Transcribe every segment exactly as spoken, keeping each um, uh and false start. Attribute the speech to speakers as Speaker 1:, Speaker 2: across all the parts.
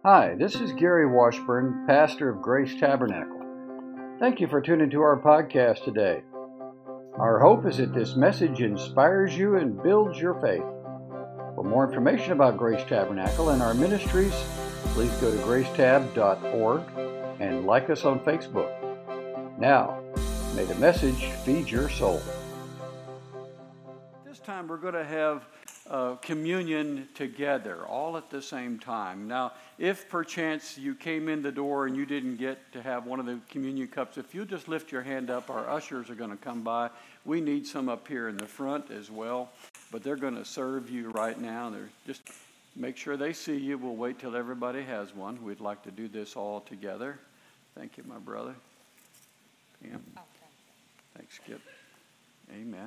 Speaker 1: Hi, this is Gary Washburn, pastor of Grace Tabernacle. Thank you for tuning to our podcast today. Our hope is that this message inspires you and builds your faith. For more information about Grace Tabernacle and our ministries, please go to grace tab dot org and like us on Facebook. Now, may the message feed your soul.
Speaker 2: This time we're going to have uh, communion together, all at the same time. Now, if perchance you came in the door and you didn't get to have one of the communion cups, if you just lift your hand up, our ushers are going to come by. We need some up here in the front as well, but they're going to serve you right now. They're just make sure they see you. We'll wait till everybody has one. We'd like to do this all together. Thank you, my brother. Pam. Okay. Thanks, Skip. Amen.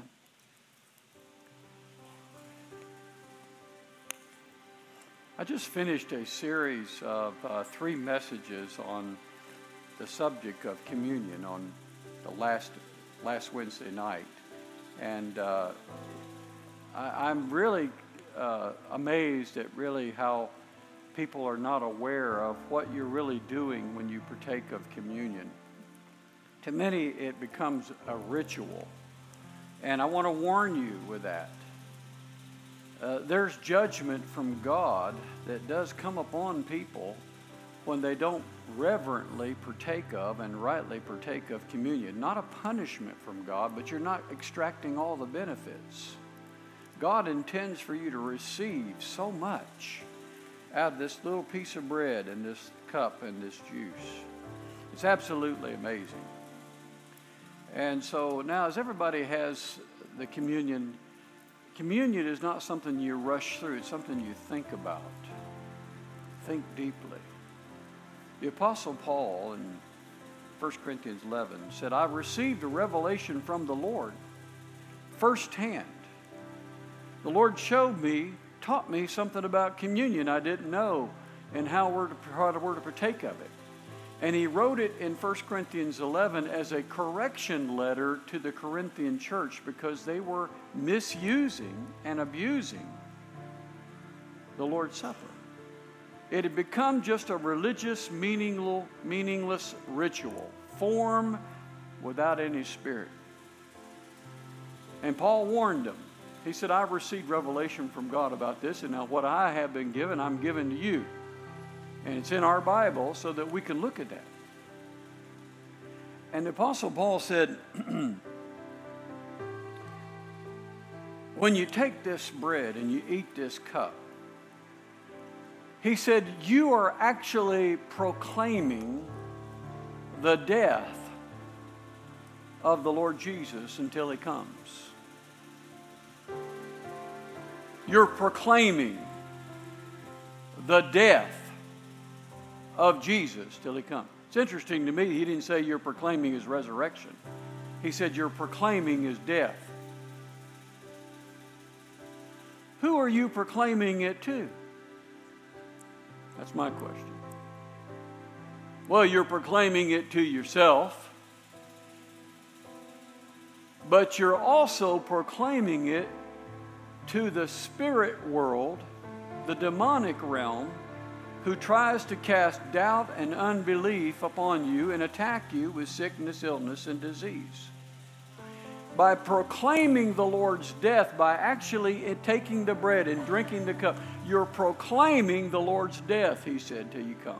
Speaker 2: I just finished a series of uh, three messages on the subject of communion on the last last Wednesday night, and uh, I, I'm really uh, amazed at really how people are not aware of what you're really doing when you partake of communion. To many, it becomes a ritual, and I want to warn you with that. Uh, there's judgment from God that does come upon people when they don't reverently partake of and rightly partake of communion. Not a punishment from God, but you're not extracting all the benefits. God intends for you to receive so much out of this little piece of bread and this cup and this juice. It's absolutely amazing. And so now, as everybody has the communion, communion is not something you rush through. It's something you think about. Think deeply. The Apostle Paul in First Corinthians eleven said, I received a revelation from the Lord firsthand. The Lord showed me, taught me something about communion I didn't know and how we're to, how we're to partake of it. And he wrote it in First Corinthians eleven as a correction letter to the Corinthian church because they were misusing and abusing the Lord's Supper. It had become just a religious, meaningless ritual, form without any spirit. And Paul warned them. He said, I've received revelation from God about this, and now what I have been given, I'm giving to you. And it's in our Bible so that we can look at that. And the Apostle Paul said, when you take this bread and you eat this cup, he said, you are actually proclaiming the death of the Lord Jesus until he comes. You're proclaiming the death of Jesus till he comes. It's interesting to me, he didn't say you're proclaiming his resurrection. He said you're proclaiming his death. Who are you proclaiming it to? That's my question. Well, you're proclaiming it to yourself, but you're also proclaiming it to the spirit world, the demonic realm, who tries to cast doubt and unbelief upon you and attack you with sickness, illness, and disease. By proclaiming the Lord's death, by actually taking the bread and drinking the cup, you're proclaiming the Lord's death, he said, till you come.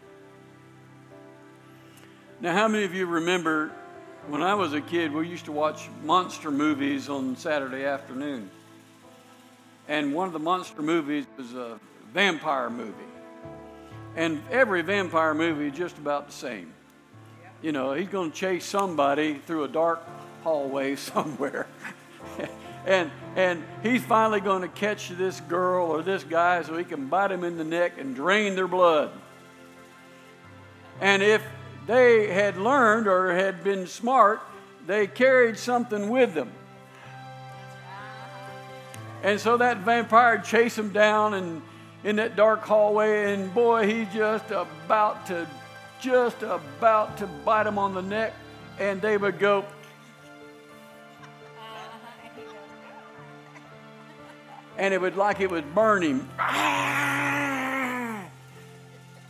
Speaker 2: Now, how many of you remember when I was a kid, we used to watch monster movies on Saturday afternoon? And one of the monster movies was a vampire movie. And every vampire movie is just about the same. You know, he's going to chase somebody through a dark hallway somewhere. and and he's finally going to catch this girl or this guy so he can bite him in the neck and drain their blood. And if they had learned or had been smart, they carried something with them. And so that vampire would chase him down and in that dark hallway, and boy, he's just about to, just about to bite him on the neck, and they would go, and it would like it would burn him.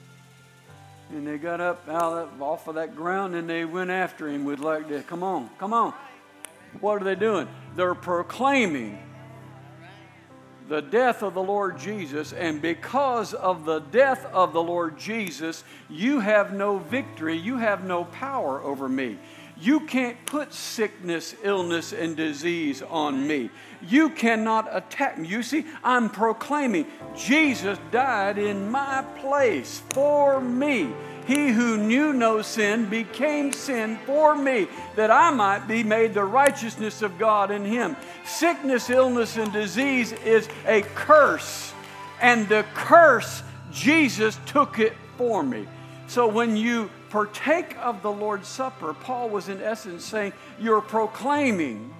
Speaker 2: And they got up out of, off of that ground and they went after him with like this. Come on, come on. What are they doing? They're proclaiming the death of the Lord Jesus. And because of the death of the Lord Jesus, you have no victory. You have no power over me. You can't put sickness, illness, and disease on me. You cannot attack me. You see, I'm proclaiming Jesus died in my place for me. He who knew no sin became sin for me, that I might be made the righteousness of God in him. Sickness, illness, and disease is a curse, and the curse, Jesus took it for me. So when you partake of the Lord's Supper, Paul was in essence saying, you're proclaiming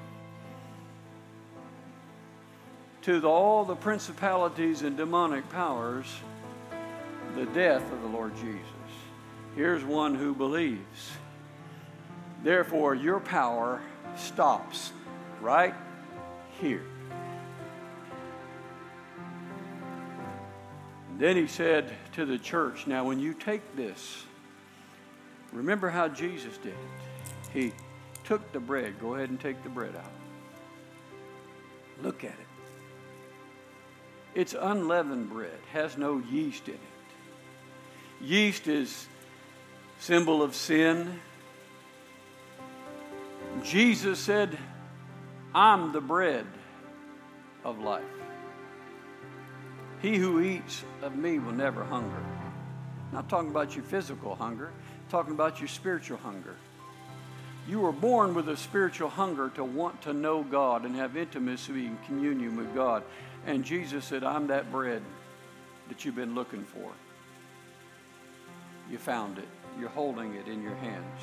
Speaker 2: to the, all the principalities and demonic powers the death of the Lord Jesus. Here's one who believes. Therefore, your power stops right here. And then he said to the church, now when you take this, remember how Jesus did it. He took the bread. Go ahead and take the bread out. Look at it. It's unleavened bread, has no yeast in it. Yeast is symbol of sin. Jesus said, I'm the bread of life. He who eats of me will never hunger. I'm not talking about your physical hunger, I'm talking about your spiritual hunger. You were born with a spiritual hunger to want to know God and have intimacy and communion with God. And Jesus said, I'm that bread that you've been looking for. You found it. You're holding it in your hands.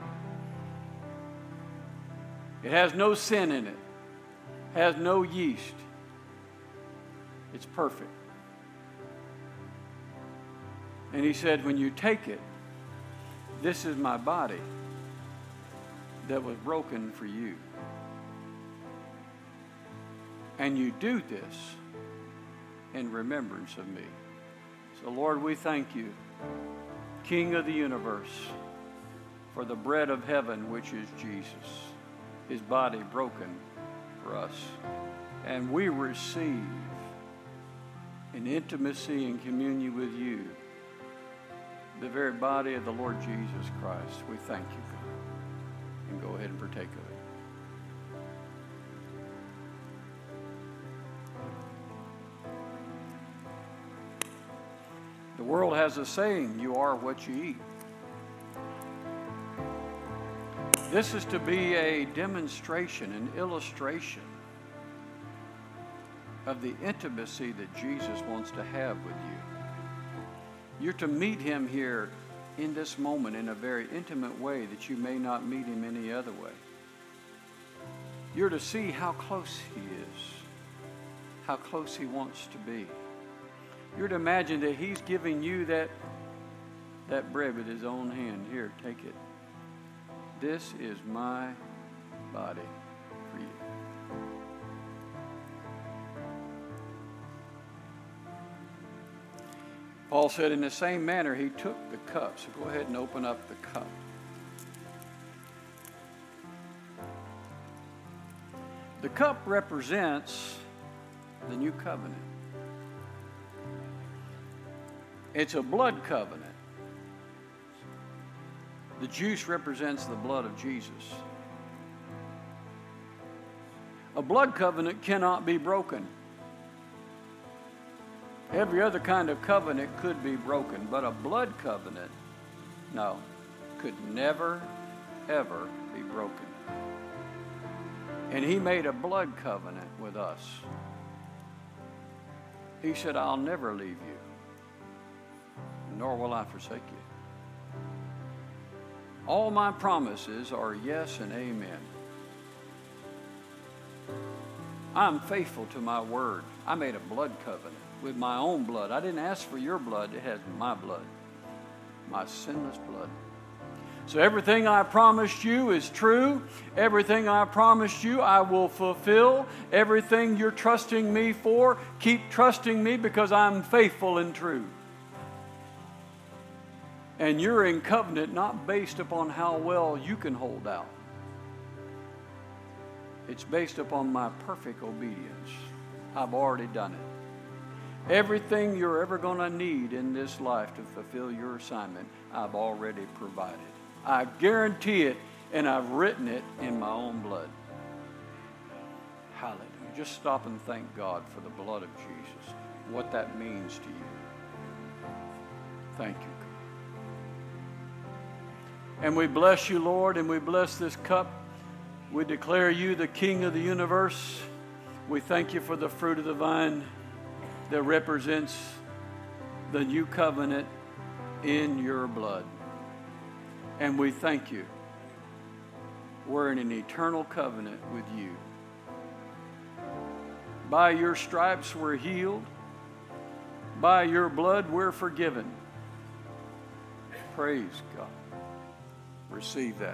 Speaker 2: It has no sin in it. Has no yeast. It's perfect. And he said, when you take it, this is my body that was broken for you. And you do this in remembrance of me. So Lord, we thank you, King of the universe, for the bread of heaven, which is Jesus, his body broken for us. And we receive in intimacy and communion with you the very body of the Lord Jesus Christ. We thank you, God. And go ahead and partake of it. The world has a saying, you are what you eat. This is to be a demonstration, an illustration of the intimacy that Jesus wants to have with you. You're to meet him here in this moment in a very intimate way that you may not meet him any other way. You're to see how close he is, how close he wants to be. You're to imagine that he's giving you that, that bread with his own hand. Here, take it. This is my body for you. Paul said in the same manner he took the cup. So go ahead and open up the cup. The cup represents the new covenant. It's a blood covenant. The juice represents the blood of Jesus. A blood covenant cannot be broken. Every other kind of covenant could be broken, but a blood covenant, no, could never, ever be broken. And he made a blood covenant with us. He said, I'll never leave you, nor will I forsake you. All my promises are yes and amen. I'm faithful to my word. I made a blood covenant with my own blood. I didn't ask for your blood. It has my blood, my sinless blood. So everything I promised you is true. Everything I promised you, I will fulfill. Everything you're trusting me for, keep trusting me because I'm faithful and true. And you're in covenant not based upon how well you can hold out. It's based upon my perfect obedience. I've already done it. Everything you're ever going to need in this life to fulfill your assignment, I've already provided. I guarantee it, and I've written it in my own blood. Hallelujah. Just stop and thank God for the blood of Jesus, what that means to you. Thank you, God. And we bless you, Lord, and we bless this cup. We declare you the King of the universe. We thank you for the fruit of the vine that represents the new covenant in your blood. And we thank you. We're in an eternal covenant with you. By your stripes we're healed. By your blood we're forgiven. Praise God. Receive that.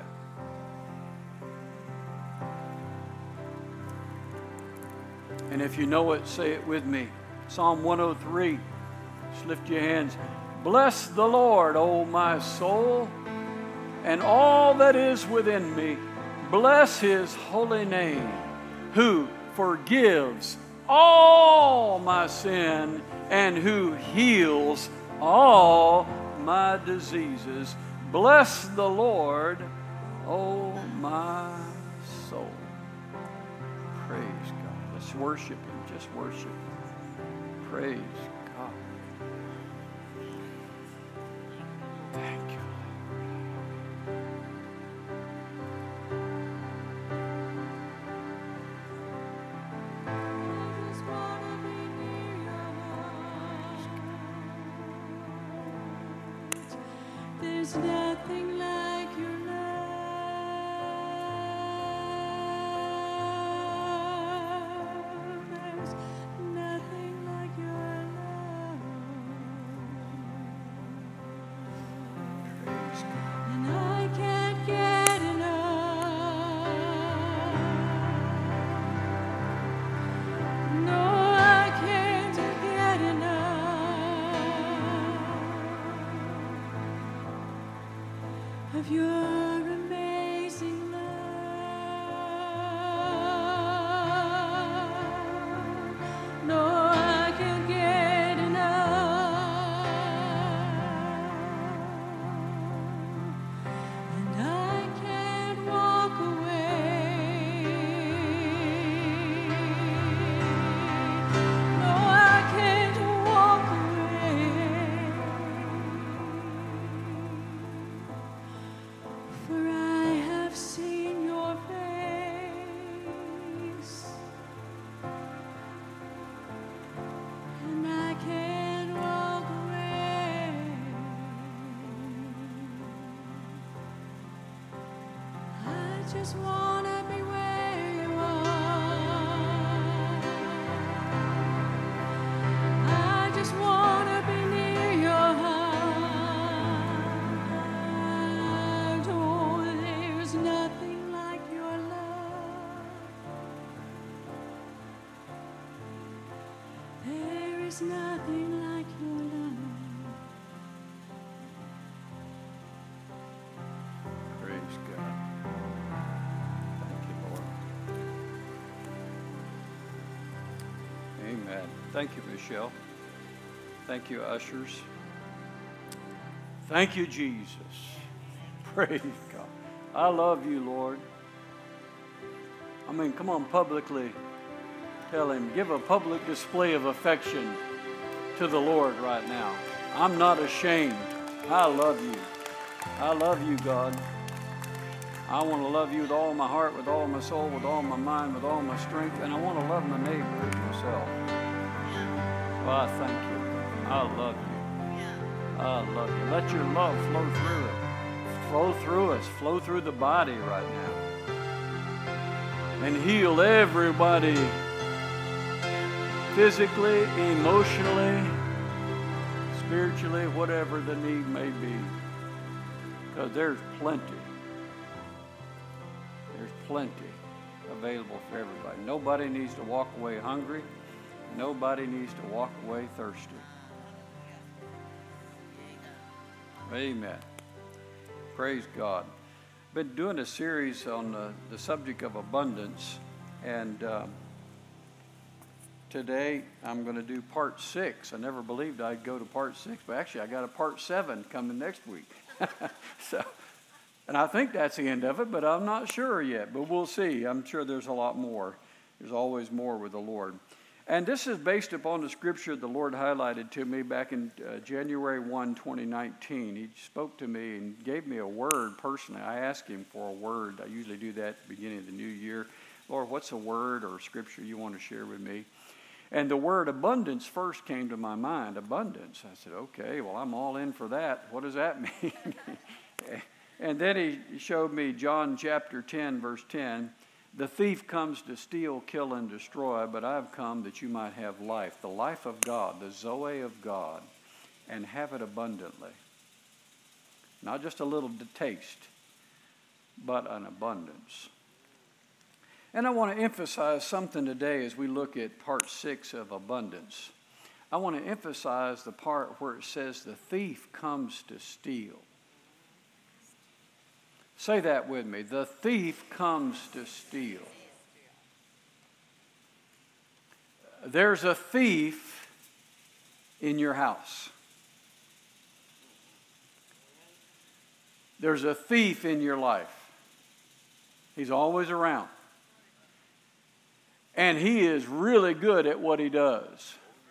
Speaker 2: And if you know it, say it with me. Psalm one oh three. Just lift your hands. Bless the Lord, O my soul, and all that is within me. Bless his holy name, who forgives all my sin and who heals all my diseases. Bless the Lord, O my soul. Praise God. Let's worship him. Just worship him. Praise God. Thank you.
Speaker 3: There's nothing like your love. There's nothing like your love.
Speaker 2: Praise God.
Speaker 3: And I can't get enough. No, I can't get enough of your amazing love. No, I can't get enough. And I can't walk away. No, I can't walk away. For I have seen your face, and I can't walk away. I just wanna be where you are. I just wanna be near your heart. Oh, there's nothing like your love. There is nothing like your love.
Speaker 2: Praise God. Thank you, Lord. Amen. Thank you, Michelle. Thank you, ushers. Thank you, Jesus. Praise God. I love you, Lord. I mean, come on, publicly tell him, give a public display of affection to the Lord right now. I'm not ashamed. I love you. I love you, God. I want to love you with all my heart, with all my soul, with all my mind, with all my strength, and I want to love my neighbor as myself. Well, I thank you. I love you. I love you. Let your love flow through it. Flow through us. Flow through the body right now. And heal everybody physically, emotionally, spiritually, whatever the need may be. Because there's plenty. There's plenty available for everybody. Nobody needs to walk away hungry. Nobody needs to walk away thirsty. Amen. Praise God. Been doing a series on uh, the subject of abundance, and uh, today I'm going to do part six. I never believed I'd go to part six, but actually I got a part seven coming next week. so, and I think that's the end of it, but I'm not sure yet, but we'll see. I'm sure there's a lot more. There's always more with the Lord. And this is based upon the scripture the Lord highlighted to me back in uh, January first, twenty nineteen. He spoke to me and gave me a word personally. I asked him for a word. I usually do that at the beginning of the new year. Lord, what's a word or a scripture you want to share with me? And the word abundance first came to my mind, abundance. I said, okay, well, I'm all in for that. What does that mean? And then he showed me John chapter ten, verse ten. The thief comes to steal, kill, and destroy, but I've come that you might have life, the life of God, the Zoe of God, and have it abundantly. Not just a little taste, but an abundance. And I want to emphasize something today as we look at part six of abundance. I want to emphasize the part where it says the thief comes to steal. Say that with me. The thief comes to steal. There's a thief in your house. There's a thief in your life. He's always around. And he is really good at what he does.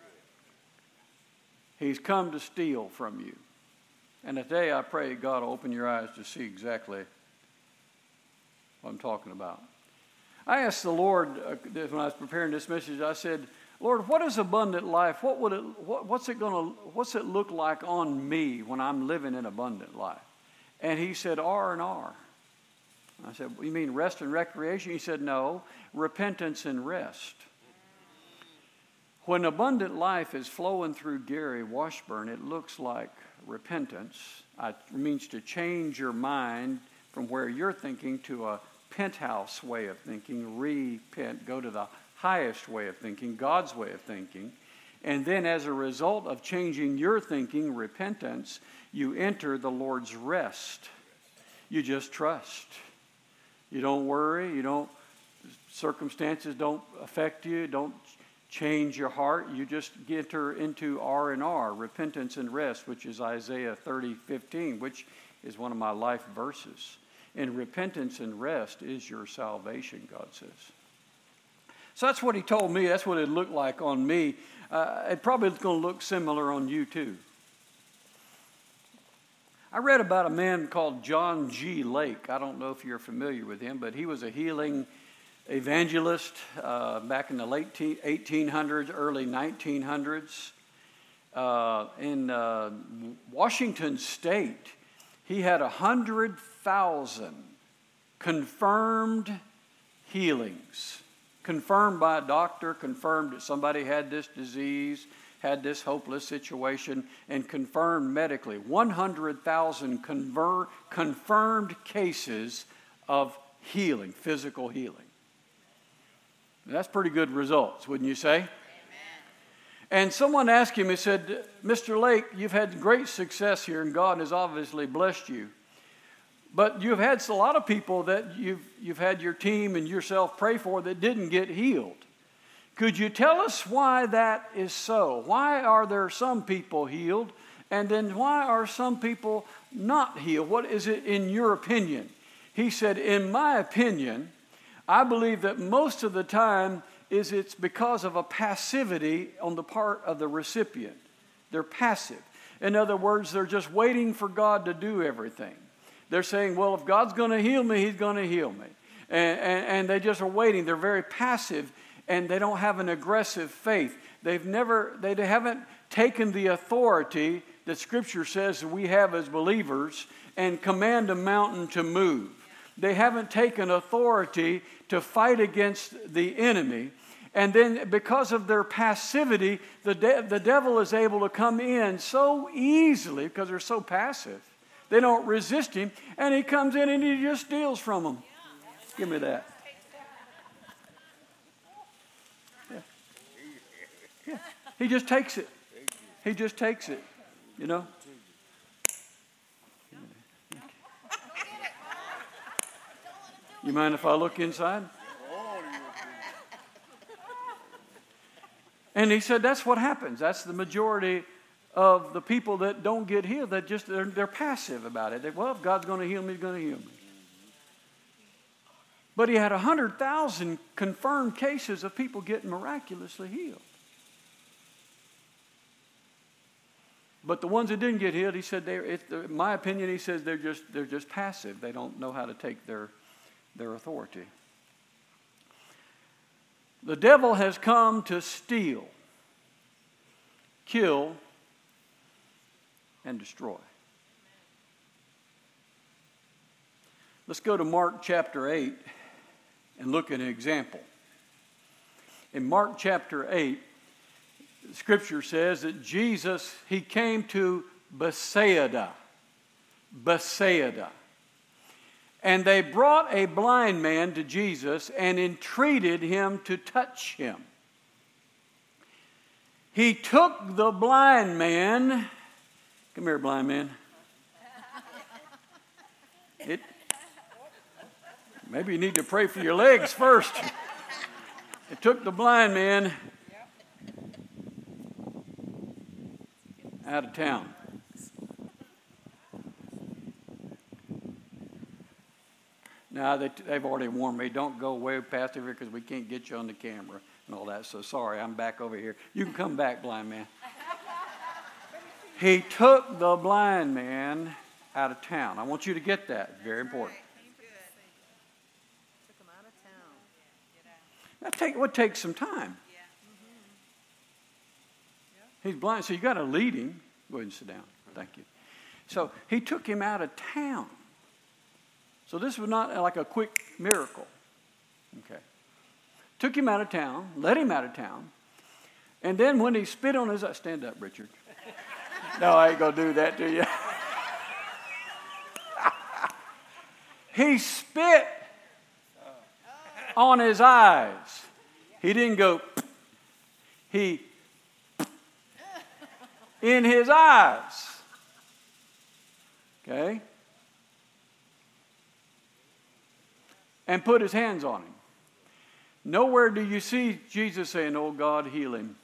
Speaker 2: He's come to steal from you. And today I pray God will open your eyes to see exactly what I'm talking about. I asked the Lord uh, when I was preparing this message, I said, Lord, what is abundant life? What would it, what, what's it going to, what's it look like on me when I'm living an abundant life? And he said, R and R. I said, you mean rest and recreation? He said, no, repentance and rest. When abundant life is flowing through Gary Washburn, it looks like repentance. It means to change your mind from where you're thinking to a penthouse way of thinking, repent, go to the highest way of thinking, God's way of thinking. And then as a result of changing your thinking, repentance, you enter the Lord's rest. You just trust. You don't worry. You don't, circumstances don't affect you. Don't change your heart. You just enter into R and R, repentance and rest, which is Isaiah thirty fifteen, which is one of my life verses. And repentance and rest is your salvation, God says. So that's what he told me. That's what it looked like on me. Uh, it probably is going to look similar on you too. I read about a man called John G. Lake. I don't know if you're familiar with him, but he was a healing evangelist uh, back in the late eighteen hundreds, early nineteen hundreds. Uh, in uh, Washington State, he had one hundred thousand confirmed healings. Confirmed by a doctor, confirmed that somebody had this disease, had this hopeless situation, and confirmed medically. one hundred thousand conver- confirmed cases of healing, physical healing. That's pretty good results, wouldn't you say? Amen. And someone asked him, he said, Mister Lake, you've had great success here, and God has obviously blessed you. But you've had a lot of people that you've, you've had your team and yourself pray for that didn't get healed. Could you tell us why that is so? Why are there some people healed, and then why are some people not healed? What is it in your opinion? He said, in my opinion, I believe that most of the time is it's because of a passivity on the part of the recipient. They're passive. In other words, they're just waiting for God to do everything. They're saying, well, if God's going to heal me, he's going to heal me. And, and, and they just are waiting. They're very passive, and they don't have an aggressive faith. They've never, they haven't taken the authority that Scripture says we have as believers and command a mountain to move. They haven't taken authority to fight against the enemy. And then because of their passivity, the, de- the devil is able to come in so easily because they're so passive. They don't resist him, and he comes in and he just steals from them. Give me that. Yeah. Yeah. He just takes it. He just takes it, you know. You mind if I look inside? And he said that's what happens. That's the majority of the people that don't get healed. That just they're, they're passive about it. They, well, if God's going to heal me, He's going to heal me. But he had one hundred thousand confirmed cases of people getting miraculously healed. But the ones that didn't get healed, he said, they, it, in my opinion, he says they're just they're just passive. They don't know how to take their their authority. The devil has come to steal, kill, and destroy. Let's go to Mark chapter eight and look at an example. In Mark chapter eight, the Scripture says that Jesus, he came to Bethsaida. Bethsaida. And they brought a blind man to Jesus and entreated him to touch him. He took the blind man. Come here, blind man. It, maybe you need to pray for your legs first. It took the blind man out of town. Now, they, they've already warned me, don't go way past here because we can't get you on the camera and all that. So sorry, I'm back over here. You can come back, blind man. He took the blind man out of town. I want you to get that. Very important.
Speaker 4: Took him out of town.
Speaker 2: That take, would take some time. He's blind, so you got to lead him. Go ahead and sit down. Thank you. So he took him out of town. So this was not like a quick miracle. Okay. Took him out of town, let him out of town, and then when he spit on his eyes, stand up, Richard. No, I ain't gonna do that to you. He spit on his eyes. He didn't go. He in his eyes. Okay? And put his hands on him. Nowhere do you see Jesus saying, oh, God, heal him.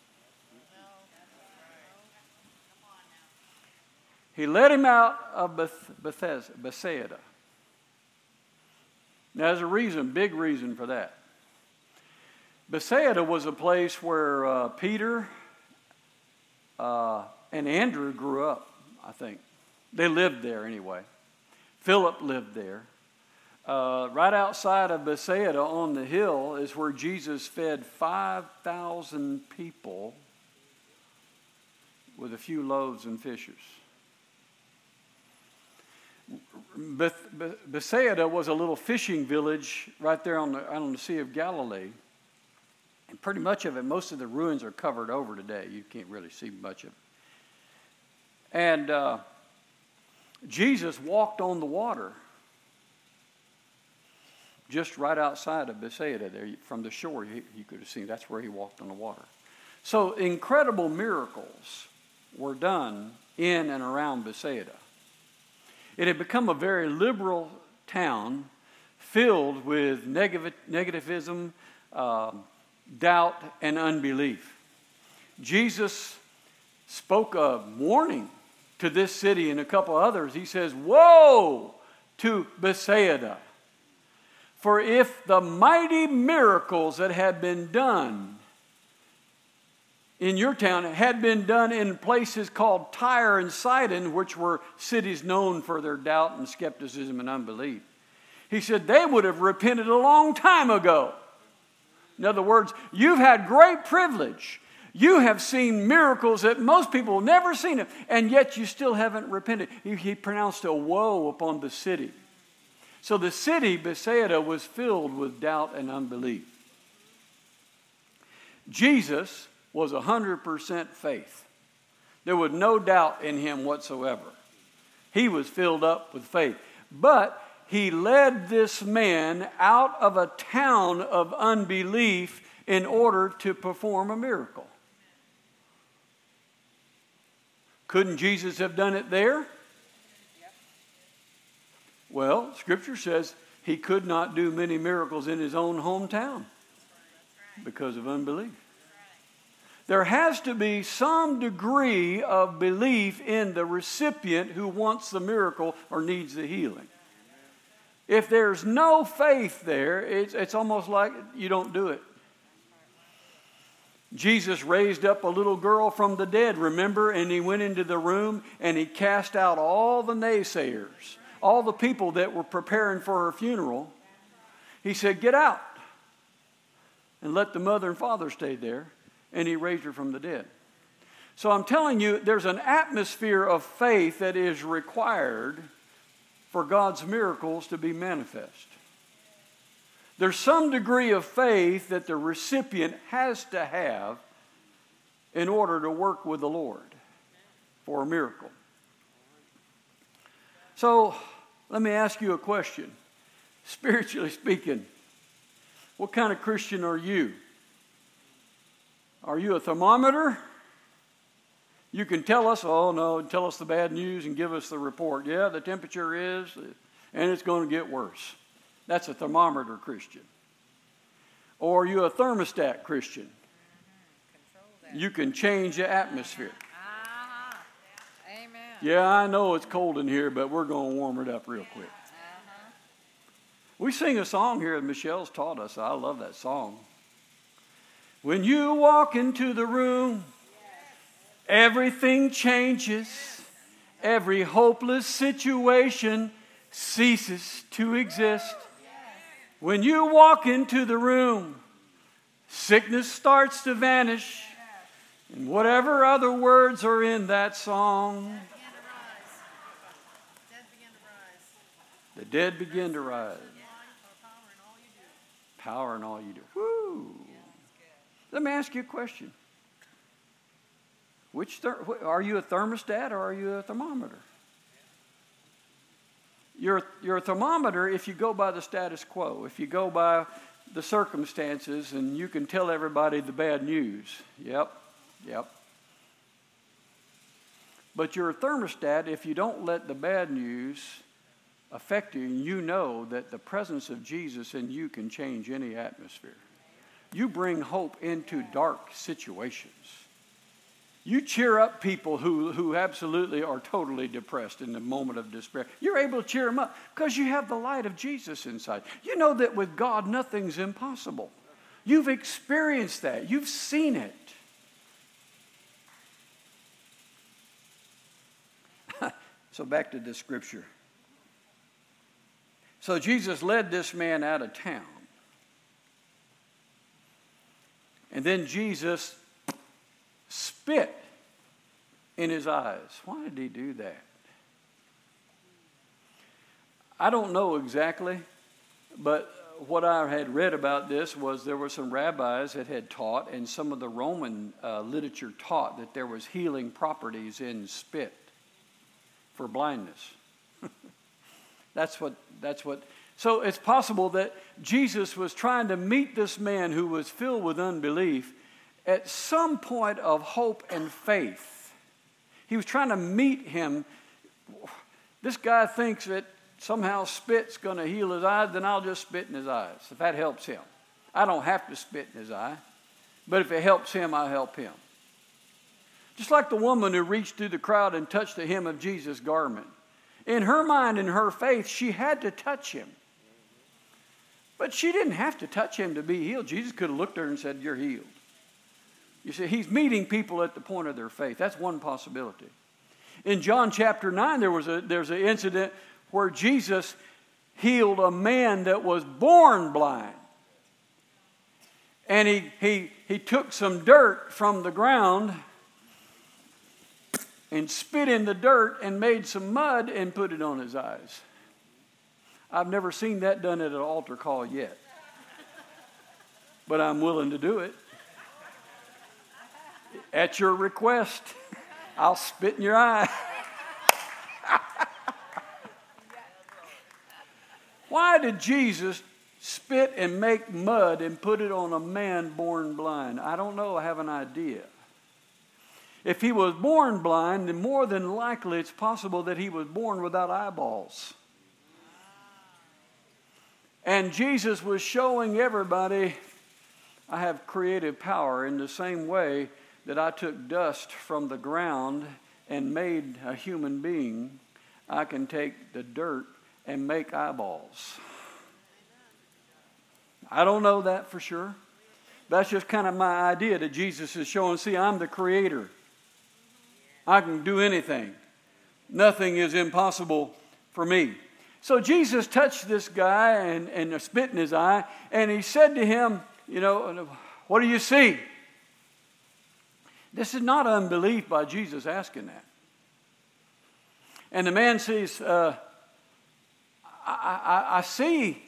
Speaker 2: He let him out of Beth- Bethesda, Bethsaida. Now, there's a reason, big reason for that. Bethsaida was a place where uh, Peter uh, and Andrew grew up, I think. They lived there anyway. Philip lived there. Uh, right outside of Bethsaida on the hill is where Jesus fed five thousand people with a few loaves and fishes. Beth- Beth- Bethsaida was a little fishing village right there on the, on the Sea of Galilee. And pretty much of it, most of the ruins are covered over today. You can't really see much of it. And uh, Jesus walked on the water. Just right outside of Bethsaida there, from the shore, you, you could have seen that's where he walked on the water. So incredible miracles were done in and around Bethsaida. It had become a very liberal town filled with negative, negativism, uh, doubt, and unbelief. Jesus spoke a warning to this city and a couple others. He says, woe to Bethsaida! For if the mighty miracles that had been done in your town had been done in places called Tyre and Sidon, which were cities known for their doubt and skepticism and unbelief, he said they would have repented a long time ago. In other words, you've had great privilege. You have seen miracles that most people have never seen, and yet you still haven't repented. He pronounced a woe upon the city. So the city, Bethsaida, was filled with doubt and unbelief. Jesus was one hundred percent faith. There was no doubt in him whatsoever. He was filled up with faith. But he led this man out of a town of unbelief in order to perform a miracle. Couldn't Jesus have done it there? Well, Scripture says he could not do many miracles in his own hometown because of unbelief. There has to be some degree of belief in the recipient who wants the miracle or needs the healing. If there's no faith there, it's, it's almost like you don't do it. Jesus raised up a little girl from the dead, remember? And he went into the room and he cast out all the naysayers, all the people that were preparing for her funeral. He said, get out. And let the mother and father stay there. And he raised her from the dead. So I'm telling you, there's an atmosphere of faith that is required for God's miracles to be manifest. There's some degree of faith that the recipient has to have in order to work with the Lord for a miracle. So let me ask you a question. Spiritually speaking, what kind of Christian are you? Are you a thermometer? You can tell us, oh no, tell us the bad news and give us the report. Yeah, the temperature is, and it's going to get worse. That's a thermometer Christian. Or are you a thermostat Christian?
Speaker 4: Mm-hmm.
Speaker 2: You can change the atmosphere.
Speaker 4: Uh-huh. Amen.
Speaker 2: Yeah, I know it's cold in here, but we're going to warm it up real quick.
Speaker 4: Uh-huh.
Speaker 2: We sing a song here that Michelle's taught us. I love that song. When you walk into the room, everything changes. Every hopeless situation ceases to exist. When you walk into the room, sickness starts to vanish. And whatever other words are in that song, the dead begin to rise. Power in all you do. Woo! Let me ask you a question. Which ther- are you a thermostat or are you a thermometer? You're, you're a thermometer if you go by the status quo, if you go by the circumstances and you can tell everybody the bad news. Yep, yep. But you're a thermostat if you don't let the bad news affect you and you know that the presence of Jesus in you can change any atmosphere. You bring hope into dark situations. You cheer up people who, who absolutely are totally depressed in the moment of despair. You're able to cheer them up because you have the light of Jesus inside. You know that with God, nothing's impossible. You've experienced that. You've seen it. So back to the scripture. So Jesus led this man out of town. And then Jesus spit in his eyes. Why did he do that? I don't know exactly, but what I had read about this was there were some rabbis that had taught, and some of the Roman uh, literature taught that there was healing properties in spit for blindness. That's what, that's what, so it's possible that Jesus was trying to meet this man who was filled with unbelief at some point of hope and faith. He was trying to meet him. This guy thinks that somehow spit's going to heal his eyes, then I'll just spit in his eyes, if that helps him. I don't have to spit in his eye, but if it helps him, I'll help him. Just like the woman who reached through the crowd and touched the hem of Jesus' garment. In her mind, in her faith, she had to touch him. But she didn't have to touch him to be healed. Jesus could have looked at her and said, you're healed. You see, he's meeting people at the point of their faith. That's one possibility. In John chapter nine, there was a there's an incident where Jesus healed a man that was born blind. And he, he, he took some dirt from the ground and spit in the dirt and made some mud and put it on his eyes. I've never seen that done at an altar call yet. But I'm willing to do it. At your request, I'll spit in your eye. Why did Jesus spit and make mud and put it on a man born blind? I don't know. I have an idea. If he was born blind, then more than likely it's possible that he was born without eyeballs. And Jesus was showing everybody, I have creative power in the same way that I took dust from the ground and made a human being. I can take the dirt and make eyeballs. I don't know that for sure. That's just kind of my idea that Jesus is showing. See, I'm the creator. I can do anything. Nothing is impossible for me. So Jesus touched this guy and, and spit in his eye, and he said to him, you know, what do you see? This is not unbelief by Jesus asking that. And the man says, uh, I, I, I see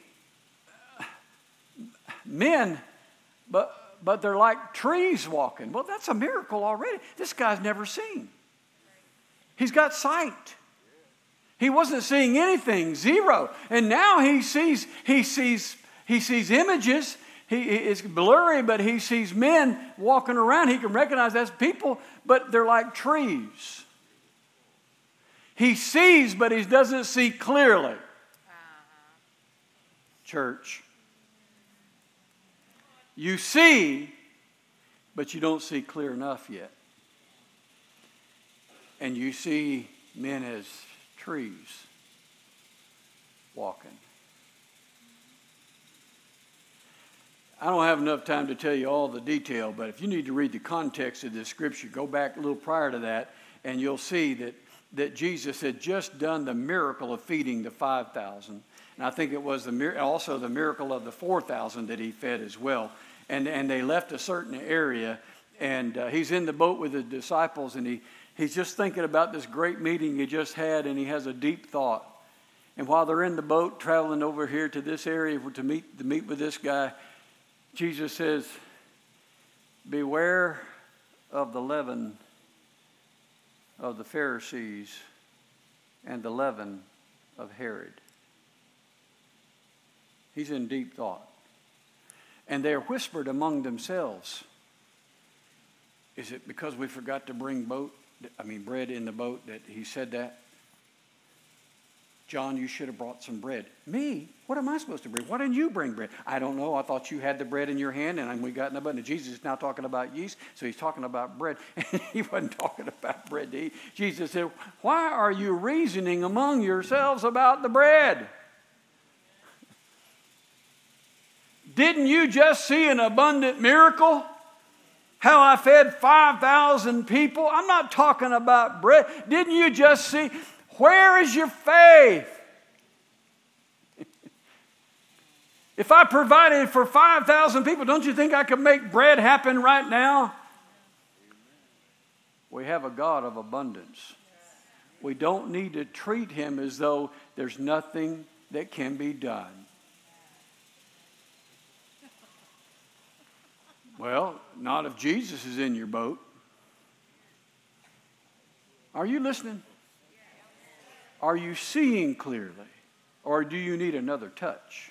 Speaker 2: men, but, but they're like trees walking. Well, that's a miracle already. This guy's never seen. He's got sight. He wasn't seeing anything, zero. And now he sees, he sees, he sees images. He, it's blurry, but he sees men walking around. He can recognize that's people, but they're like trees. He sees, but he doesn't see clearly. Uh-huh. Church. You see, but you don't see clear enough yet. And you see men as trees walking. I don't have enough time to tell you all the detail, but if you need to read the context of this scripture, go back a little prior to that, and you'll see that, that Jesus had just done the miracle of feeding the five thousand. And I think it was the also the miracle of the four thousand that he fed as well. And, and they left a certain area, and uh, he's in the boat with the disciples, and he, he's just thinking about this great meeting he just had, and he has a deep thought. And while they're in the boat traveling over here to this area to meet, to meet with this guy, Jesus says, beware of the leaven of the Pharisees and the leaven of Herod. He's in deep thought. And they are whispered among themselves. Is it because we forgot to bring boat, I mean bread in the boat that he said that? John, you should have brought some bread. Me? What am I supposed to bring? Why didn't you bring bread? I don't know. I thought you had the bread in your hand, and we got in the boat. And Jesus is now talking about yeast, so he's talking about bread. And he wasn't talking about bread to eat. Jesus said, why are you reasoning among yourselves about the bread? Didn't you just see an abundant miracle? How I fed five thousand people? I'm not talking about bread. Didn't you just see? Where is your faith? If I provided for five thousand people, don't you think I could make bread happen right now? We have a God of abundance. We don't need to treat him as though there's nothing that can be done. Well, not if Jesus is in your boat. Are you listening? Are you seeing clearly? Or do you need another touch?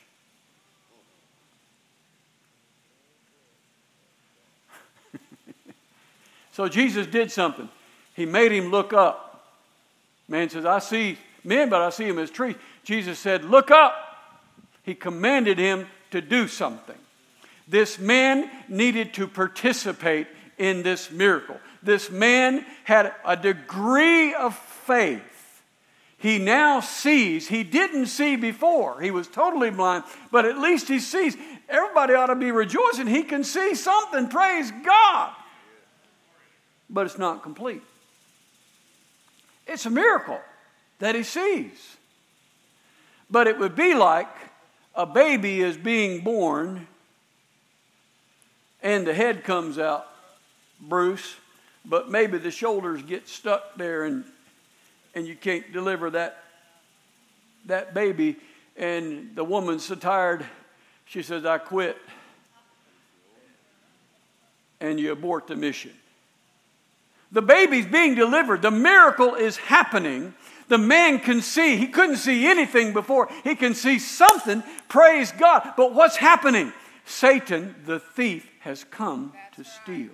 Speaker 2: So Jesus did something. He made him look up. Man says, I see men, but I see him as trees. Jesus said, look up. He commanded him to do something. This man needed to participate in this miracle. This man had a degree of faith. He now sees. He didn't see before. He was totally blind, but at least he sees. Everybody ought to be rejoicing. He can see something. Praise God. But it's not complete. It's a miracle that he sees. But it would be like a baby is being born and the head comes out, Bruce, but maybe the shoulders get stuck there and and you can't deliver that, that baby. And the woman's so tired, she says, I quit. And you abort the mission. The baby's being delivered. The miracle is happening. The man can see. He couldn't see anything before. He can see something. Praise God. But what's happening? Satan, the thief, has come to steal.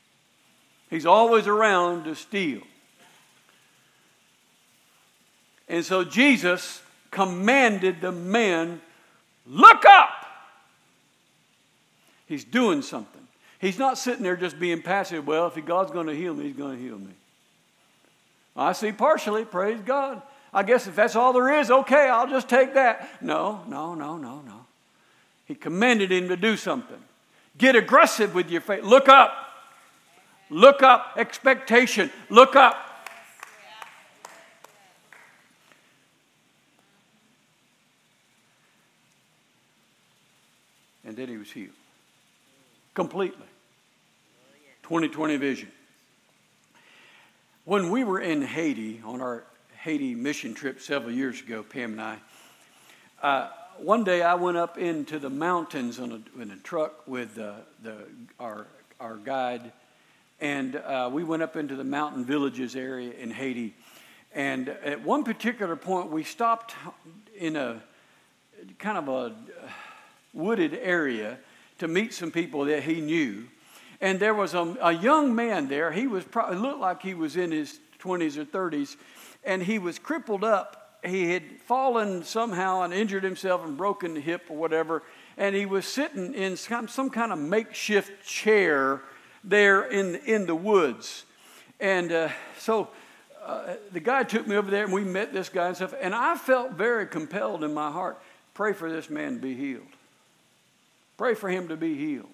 Speaker 2: He's always around to steal. And so Jesus commanded the man, look up. He's doing something. He's not sitting there just being passive. Well, if God's going to heal me, He's going to heal me. I see partially, praise God. I guess if that's all there is, okay, I'll just take that. No, no, no, no, no. He commanded him to do something. Get aggressive with your faith. Look up. Look up. Expectation. Look up. And then he was healed. Completely. twenty twenty vision. When we were in Haiti on our Haiti mission trip several years ago, Pam and I, uh, one day I went up into the mountains on a, in a truck with uh, the our our guide, and uh, we went up into the mountain villages area in Haiti. And at one particular point, we stopped in a kind of a wooded area to meet some people that he knew. And there was a, a young man there. He was probably looked like he was in his twenties or thirties, and he was crippled up. He had fallen somehow and injured himself and broken the hip or whatever, and he was sitting in some, some kind of makeshift chair there in in the woods. And uh, so uh, the guy took me over there, and we met this guy and stuff. And I felt very compelled in my heart, pray for this man to be healed. Pray for him to be healed.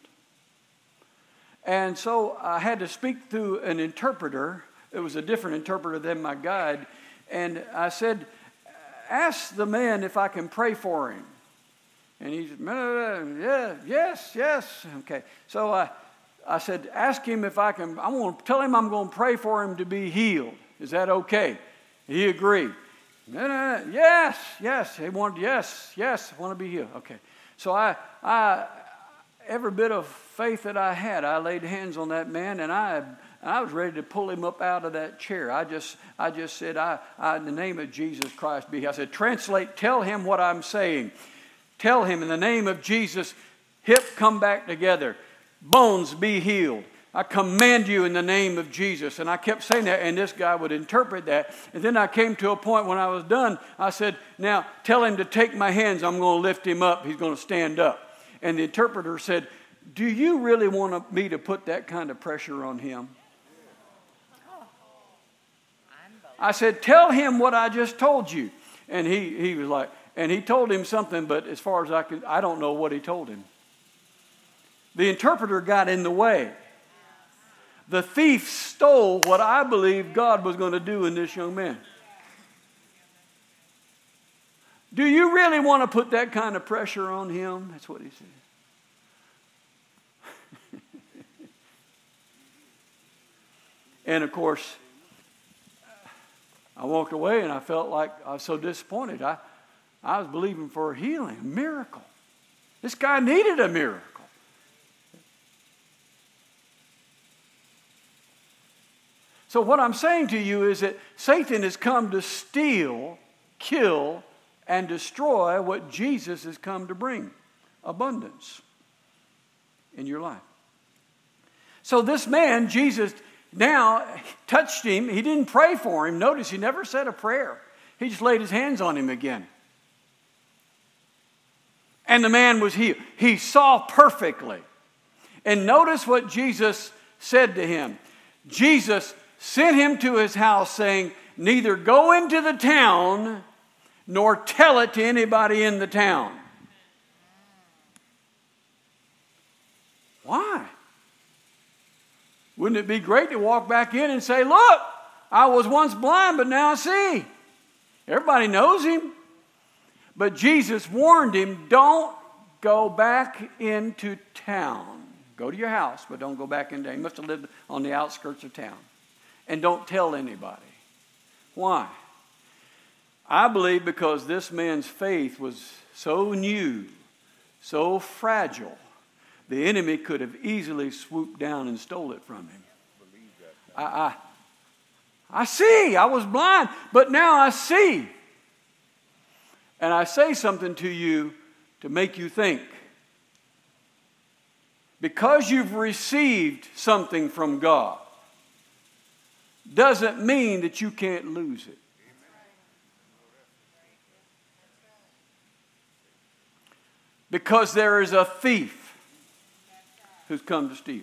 Speaker 2: And so I had to speak through an interpreter. It was a different interpreter than my guide. And I said, ask the man if I can pray for him. And he said, yeah, yes, yes. Okay. So I, I said, ask him if I can, I want to tell him I'm going to pray for him to be healed. Is that okay? He agreed. Yes, yes. He wanted, yes, yes, I want to be healed. Okay. So I, I, every bit of faith that I had, I laid hands on that man, and I, I was ready to pull him up out of that chair. I just, I just said, I, I, in the name of Jesus Christ, be. I said, translate. Tell him what I'm saying. Tell him in the name of Jesus, hip come back together, bones be healed. I command you in the name of Jesus. And I kept saying that, and this guy would interpret that. And then I came to a point when I was done, I said, now tell him to take my hands. I'm going to lift him up. He's going to stand up. And the interpreter said, do you really want me to put that kind of pressure on him? I said, tell him what I just told you. And he, he was like, and he told him something, but as far as I could, I don't know what he told him. The interpreter got in the way. The thief stole what I believed God was going to do in this young man. Do you really want to put that kind of pressure on him? That's what he said. And of course, I walked away and I felt like I was so disappointed. I, I was believing for a healing, a miracle. This guy needed a miracle. So what I'm saying to you is that Satan has come to steal, kill, and destroy what Jesus has come to bring. Abundance in your life. So this man, Jesus, now touched him. He didn't pray for him. Notice he never said a prayer. He just laid his hands on him again. And the man was healed. He saw perfectly. And notice what Jesus said to him. Jesus sent him to his house saying, neither go into the town nor tell it to anybody in the town. Why? Wouldn't it be great to walk back in and say, look, I was once blind, but now I see. Everybody knows him. But Jesus warned him, don't go back into town. Go to your house, but don't go back into town. He must have lived on the outskirts of town. And don't tell anybody. Why? I believe because this man's faith was so new, so fragile, the enemy could have easily swooped down and stole it from him. I, I, I see. I was blind, but now I see. And I say something to you to make you think. Because you've received something from God, doesn't mean that you can't lose it. Because there is a thief who's come to steal.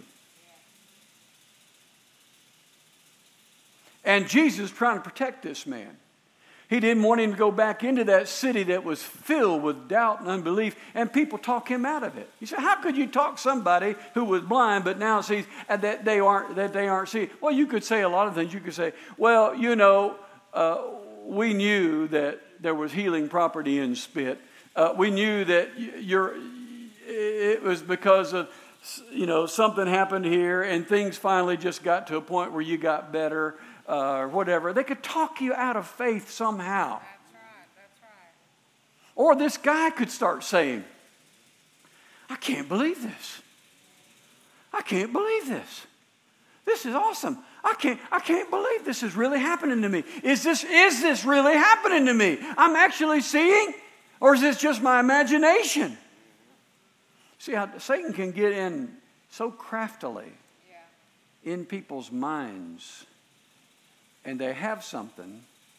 Speaker 2: And Jesus is trying to protect this man. He didn't want him to go back into that city that was filled with doubt and unbelief, and people talk him out of it. He said, how could you talk somebody who was blind but now sees that they aren't, that they aren't seeing? Well, you could say a lot of things. You could say, well, you know, uh, we knew that there was healing property in spit. Uh, we knew that you're, it was because of, you know, something happened here and things finally just got to a point where you got better. Uh, or whatever. They could talk you out of faith somehow.
Speaker 4: That's right, that's right.
Speaker 2: Or this guy could start saying, I can't believe this. I can't believe this. This is awesome. I can't, I can't believe this is really happening to me. Is this, is this really happening to me? I'm actually seeing? Or is this just my imagination? See how Satan can get in so craftily
Speaker 4: Yeah.
Speaker 2: in people's minds. And they have something,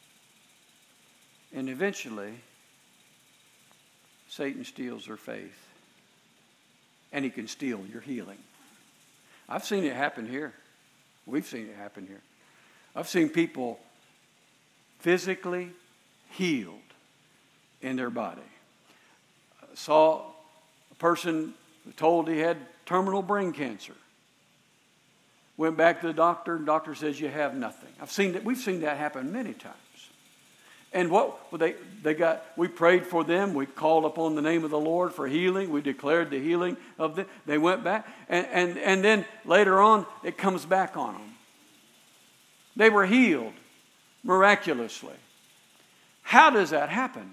Speaker 2: and eventually, Satan steals their faith. And he can steal your healing. I've seen it happen here. We've seen it happen here. I've seen people physically healed in their body. I saw a person told he had terminal brain cancer. Went back to the doctor, and the doctor says you have nothing. I've seen that. We've seen that happen many times. And what well, they they got? We prayed for them. We called upon the name of the Lord for healing. We declared the healing of them. They went back, and and and then later on it comes back on them. They were healed miraculously. How does that happen?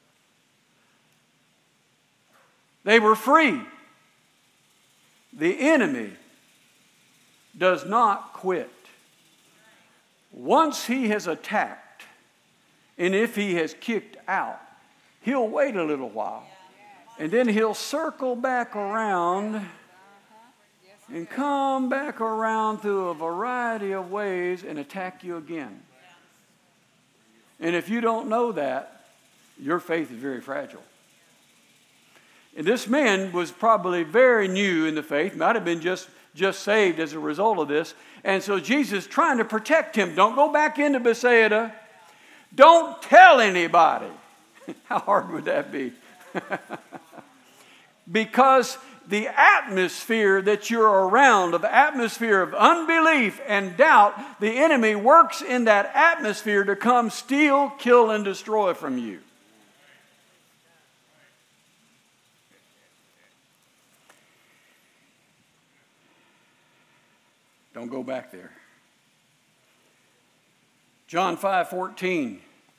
Speaker 2: They were free. The enemy does not quit. Once he has attacked, and if he has kicked out, he'll wait a little while. And then he'll circle back around and come back around through a variety of ways and attack you again. And if you don't know that, your faith is very fragile. And this man was probably very new in the faith, might have been just just saved as a result of this. And so Jesus is trying to protect him. Don't go back into Bethsaida. Don't tell anybody. How hard would that be? Because the atmosphere that you're around, the atmosphere of unbelief and doubt, the enemy works in that atmosphere to come steal, kill, and destroy from you. Don't go back there. John five fourteen.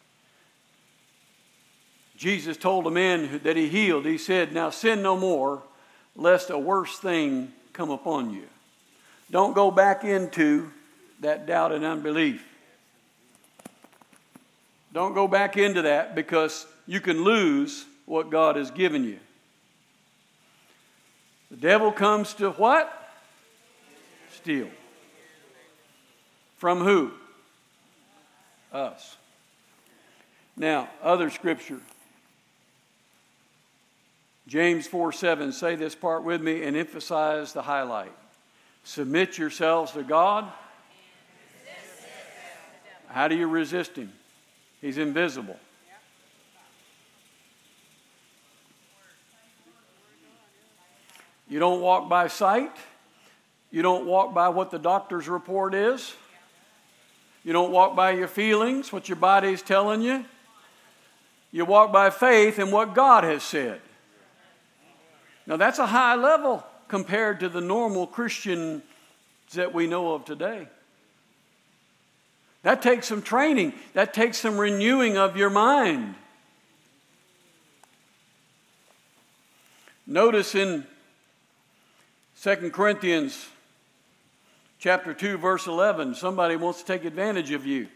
Speaker 2: Jesus told the man that he healed, he said, now sin no more, lest a worse thing come upon you. Don't go back into that doubt and unbelief. Don't go back into that because you can lose what God has given you. The devil comes to what? Steal. From who? Us. Now, other scripture. James four seven. Say this part with me and emphasize the highlight. Submit yourselves to God. How do you resist him? He's invisible. You don't walk by sight. You don't walk by what the doctor's report is. You don't walk by your feelings, what your body's telling you. You walk by faith in what God has said. Now that's a high level compared to the normal Christians that we know of today. That takes some training. That takes some renewing of your mind. Notice in Second Corinthians chapter two, verse eleven, somebody wants to take advantage of you.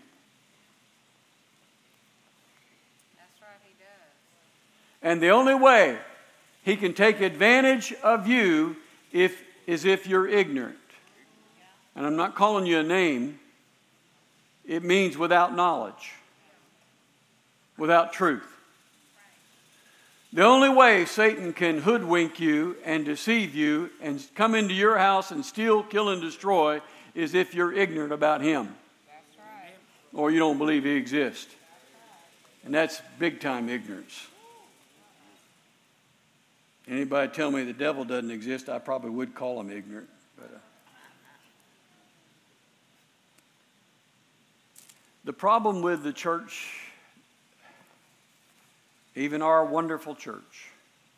Speaker 4: That's right, he does.
Speaker 2: And the only way he can take advantage of you if, is if you're ignorant. And I'm not calling you a name. It means without knowledge, without truth. The only way Satan can hoodwink you and deceive you and come into your house and steal, kill, and destroy is if you're ignorant about him.
Speaker 4: That's right.
Speaker 2: Or you don't believe he exists. And that's big time ignorance. Anybody tell me the devil doesn't exist, I probably would call him ignorant. But, uh, the problem with the church, even our wonderful church,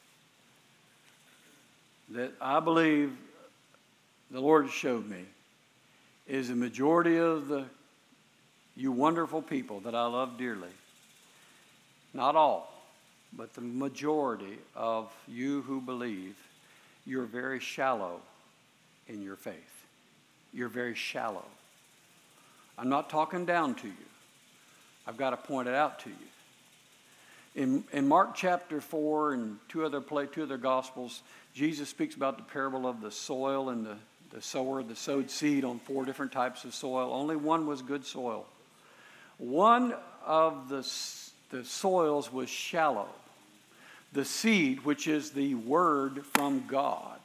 Speaker 2: that I believe the Lord showed me, is the majority of the you wonderful people that I love dearly, not all, but the majority of you who believe, you're very shallow in your faith. You're very shallow. I'm not talking down to you. I've got to point it out to you. In, in Mark chapter four and two other play, two other Gospels, Jesus speaks about the parable of the soil and the, the sower, the sowed seed on four different types of soil. Only one was good soil. One of the, the soils was shallow. The seed, which is the word from God,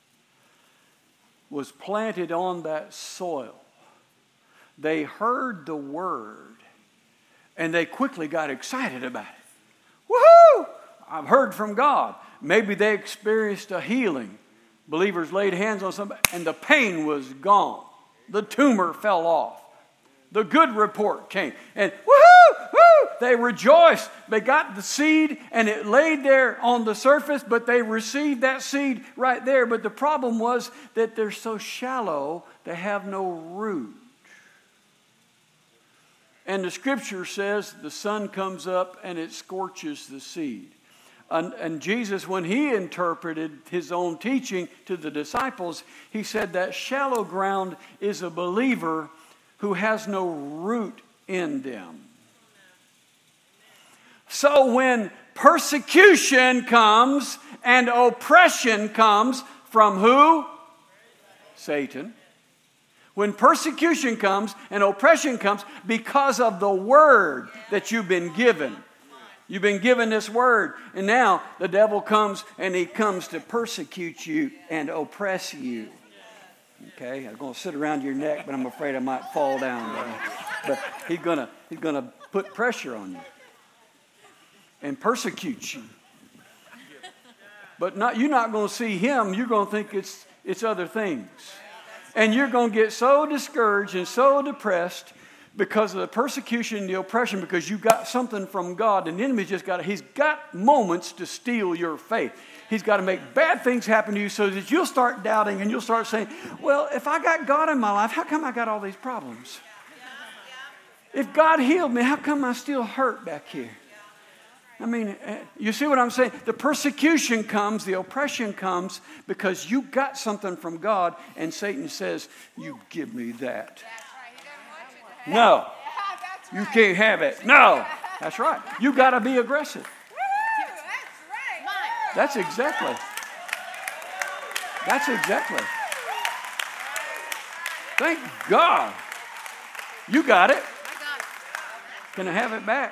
Speaker 2: was planted on that soil. They heard the word, and they quickly got excited about it. Woohoo! I've heard from God. Maybe they experienced a healing. Believers laid hands on somebody, and the pain was gone. The tumor fell off. The good report came. And woohoo! Woo! They rejoiced. They got the seed, and it laid there on the surface, but they received that seed right there. But the problem was that they're so shallow, they have no root. And the scripture says the sun comes up and it scorches the seed. And, and Jesus, when he interpreted his own teaching to the disciples, he said that shallow ground is a believer who has no root in them. So when persecution comes and oppression comes from who? Satan. When persecution comes and oppression comes because of the word that you've been given. You've been given this word. And now the devil comes and he comes to persecute you and oppress you. Okay, I'm going to sit around your neck, but I'm afraid I might fall down. But, but he's going to he's going to put pressure on you and persecute you. But not you're not going to see him. You're going to think it's it's other things. And you're going to get so discouraged and so depressed because of the persecution and the oppression, because you got something from God, and the enemy's just got, he's got moments to steal your faith. He's got to make bad things happen to you so that you'll start doubting and you'll start saying, well, if I got God in my life, how come I got all these problems? If God healed me, how come I still hurt back here? I mean, you see what I'm saying? The persecution comes, the oppression comes because you got something from God, and Satan says, you give me that. No, you can't have it. No, that's right. You got to be aggressive. That's exactly. That's exactly. Thank God. You got it. Can I have it back?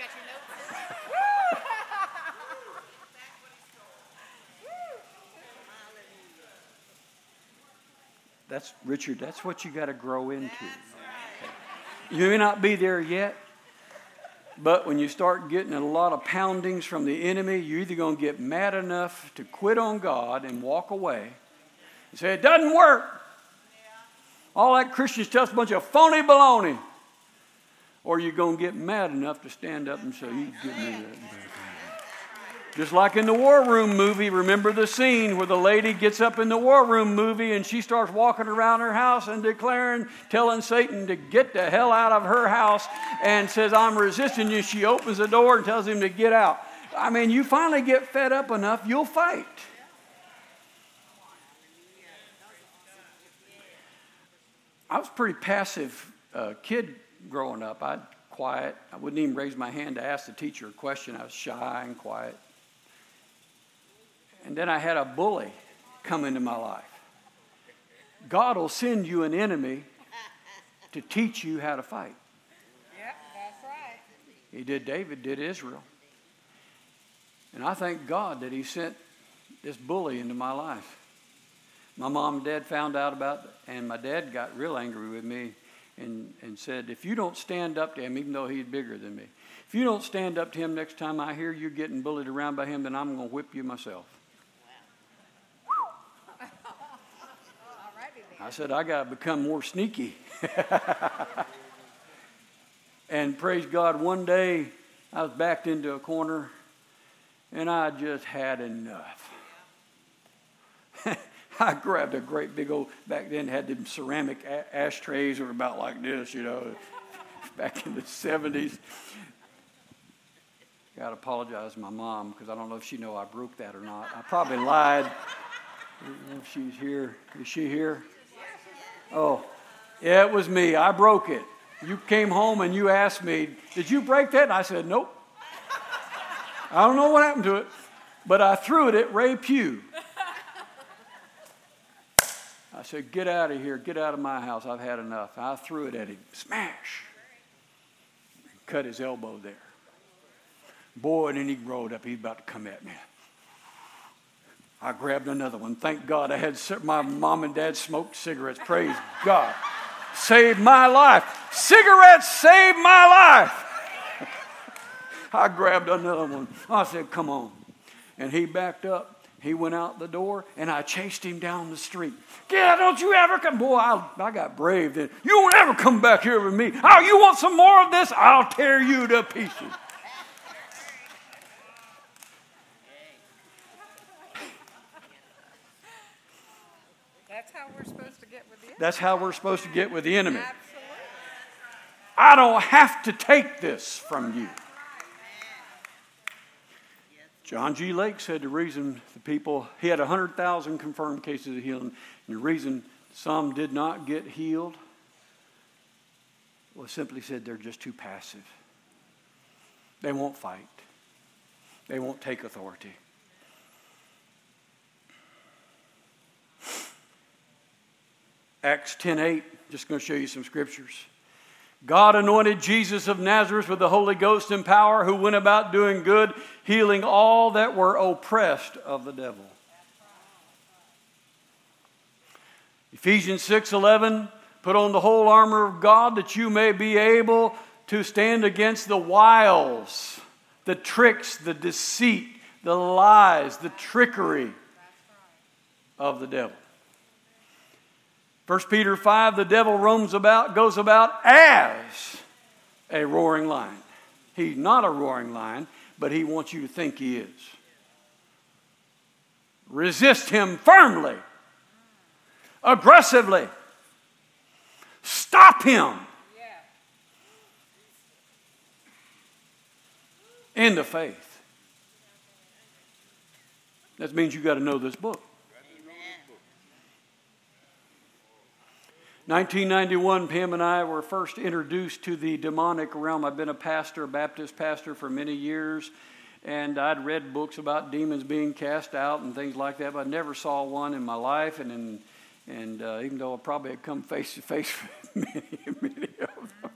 Speaker 2: That's Richard. That's what you got to grow into. You may not be there yet, but when you start getting a lot of poundings from the enemy, you're either going to get mad enough to quit on God and walk away and say, it doesn't work. All that Christian stuff's a bunch of phony baloney. Or you're going to get mad enough to stand up and say, you give me that. Just like in the War Room movie, remember the scene where the lady gets up in the War Room movie and she starts walking around her house and declaring, telling Satan to get the hell out of her house and says, I'm resisting you. She opens the door and tells him to get out. I mean, you finally get fed up enough, you'll fight. I was a pretty passive uh, kid growing up. I'd quiet. I wouldn't even raise my hand to ask the teacher a question. I was shy and quiet. And then I had a bully come into my life. God will send you an enemy to teach you how to fight.
Speaker 4: Yep, that's right.
Speaker 2: He did David, did Israel. And I thank God that he sent this bully into my life. My mom and dad found out about it, and my dad got real angry with me and, and said, if you don't stand up to him, even though he's bigger than me, if you don't stand up to him next time I hear you getting bullied around by him, then I'm going to whip you myself. I said, I got to become more sneaky. And praise God, one day I was backed into a corner, and I just had enough. I grabbed a great big old, back then had them ceramic a- ashtrays that were about like this, you know, back in the seventies. Got to apologize to my mom because I don't know if she know I broke that or not. I probably lied. I don't know if she's here. Is she here? Oh, yeah, it was me. I broke it. You came home and you asked me, did you break that? And I said, nope. I don't know what happened to it, but I threw it at Ray Pugh. I said, get out of here. Get out of my house. I've had enough. I threw it at him. Smash. Cut his elbow there. Boy, and then he rolled up. He's about to come at me. I grabbed another one. Thank God I had my mom and dad smoked cigarettes. Praise God. Saved my life. Cigarettes saved my life. I grabbed another one. I said, come on. And he backed up. He went out the door, and I chased him down the street. Yeah, don't you ever come. Boy, I, I got brave then. You won't ever come back here with me. Oh, you want some more of this? I'll tear you to pieces.
Speaker 4: That's how we're supposed to get with the enemy.
Speaker 2: That's how we're supposed to get with the enemy.
Speaker 4: Absolutely.
Speaker 2: I don't have to take this from you. John G. Lake said the reason the people, he had one hundred thousand confirmed cases of healing, and the reason some did not get healed was simply said they're just too passive. They won't fight. They won't take authority. Acts ten eight, just going to show you some scriptures. God anointed Jesus of Nazareth with the Holy Ghost and power, who went about doing good, healing all that were oppressed of the devil. Ephesians six eleven, put on the whole armor of God that you may be able to stand against the wiles, the tricks, the deceit, the lies, the trickery of the devil. First Peter five, the devil roams about, goes about as a roaring lion. He's not a roaring lion, but he wants you to think he is. Resist him firmly, aggressively. Stop him. In the faith. That means you got to know this book. nineteen ninety-one, Pam and I were first introduced to the demonic realm. I've been a pastor, a Baptist pastor for many years, and I'd read books about demons being cast out and things like that, but I never saw one in my life, and in, and uh, even though I probably had come face to face with many, many of them.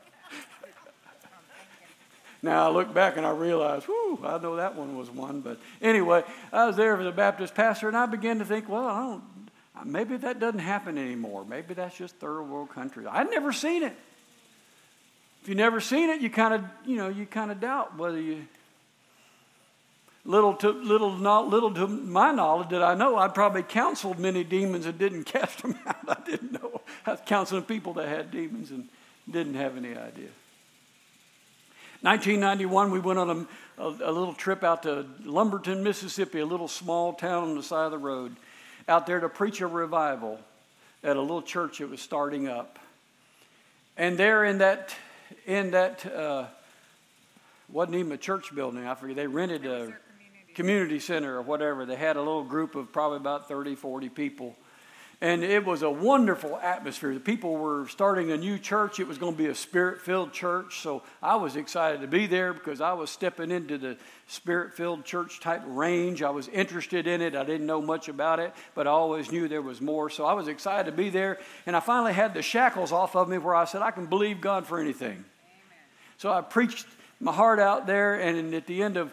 Speaker 2: Now I look back and I realize, whew, I know that one was one. But anyway, I was there as a Baptist pastor, and I began to think, well, I don't, maybe that doesn't happen anymore. Maybe that's just third world countries. I'd never seen it. If you've never seen it, you kind of, you know, you kind of doubt whether you. Little to little, not little to my knowledge that I know, I probably counseled many demons and didn't cast them out. I didn't know. I was counseling people that had demons and didn't have any idea. nineteen ninety-one, we went on a, a, a little trip out to Lumberton, Mississippi, a little small town on the side of the road, out there to preach a revival at a little church that was starting up. And there in that, in that uh, wasn't even a church building, I forget, they rented a community. community center or whatever. They had a little group of probably about thirty, forty people. And it was a wonderful atmosphere. The people were starting a new church. It was going to be a spirit-filled church. So I was excited to be there because I was stepping into the spirit-filled church type range. I was interested in it. I didn't know much about it, but I always knew there was more. So I was excited to be there. And I finally had the shackles off of me where I said, I can believe God for anything. Amen. So I preached my heart out there. And at the end of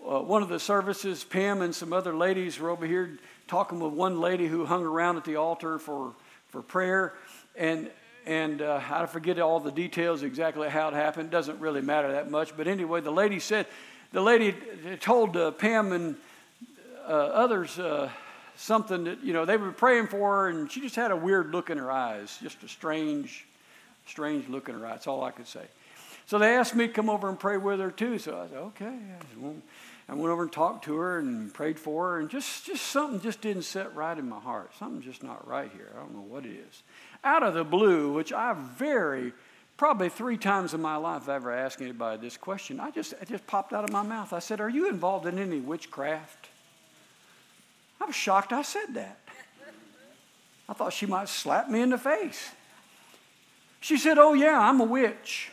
Speaker 2: uh, one of the services, Pam and some other ladies were over here talking with one lady who hung around at the altar for, for prayer. And and uh, I forget all the details exactly how it happened. It doesn't really matter that much. But anyway, the lady said, the lady told uh, Pam and uh, others uh, something that, you know, they were praying for her, and she just had a weird look in her eyes, just a strange, strange look in her eyes. That's all I could say. So they asked me to come over and pray with her too. So I said, okay. I went over and talked to her and prayed for her, and just, just something just didn't sit right in my heart. Something's just not right here. I don't know what it is. Out of the blue, which I very, probably three times in my life I've ever asked anybody this question, I just, it just popped out of my mouth. I said, are you involved in any witchcraft? I was shocked I said that. I thought she might slap me in the face. She said, oh yeah, I'm a witch.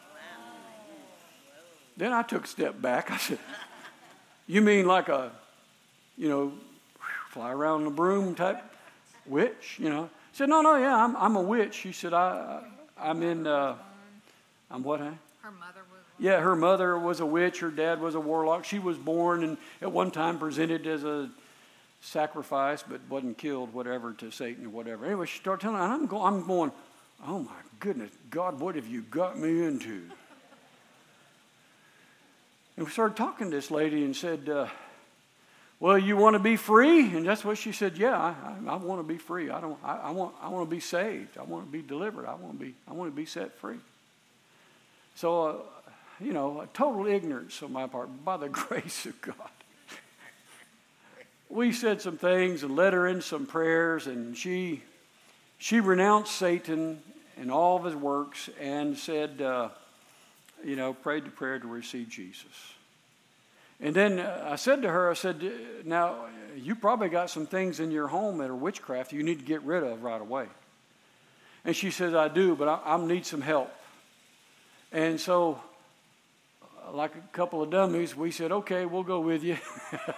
Speaker 2: Then I took a step back. I said, you mean like a, you know, fly around in a broom type witch, you know? He said, no, no, yeah, I'm I'm a witch. She said, I, I'm in, uh, I'm what, huh?
Speaker 4: Her mother was.
Speaker 2: Yeah, her mother was a witch. Her dad was a warlock. She was born and at one time presented as a sacrifice, but wasn't killed, whatever, to Satan or whatever. Anyway, she started telling me, and I'm, go, I'm going, oh my goodness, God, what have you got me into? And we started talking to this lady and said, uh, well, you want to be free? And that's what she said. Yeah, I, I, I want to be free. I don't. I, I want. I want to be saved. I want to be delivered. I want to be. I want to be set free. So, uh, you know, a total ignorance on my part, by the grace of God. We said some things and led her in some prayers, and she, she renounced Satan and all of his works, and said, uh, you know, prayed the prayer to receive Jesus. And then uh, I said to her, I said, now, you probably got some things in your home that are witchcraft you need to get rid of right away. And she says, I do, but I, I need some help. And so, like a couple of dummies, we said, okay, we'll go with you.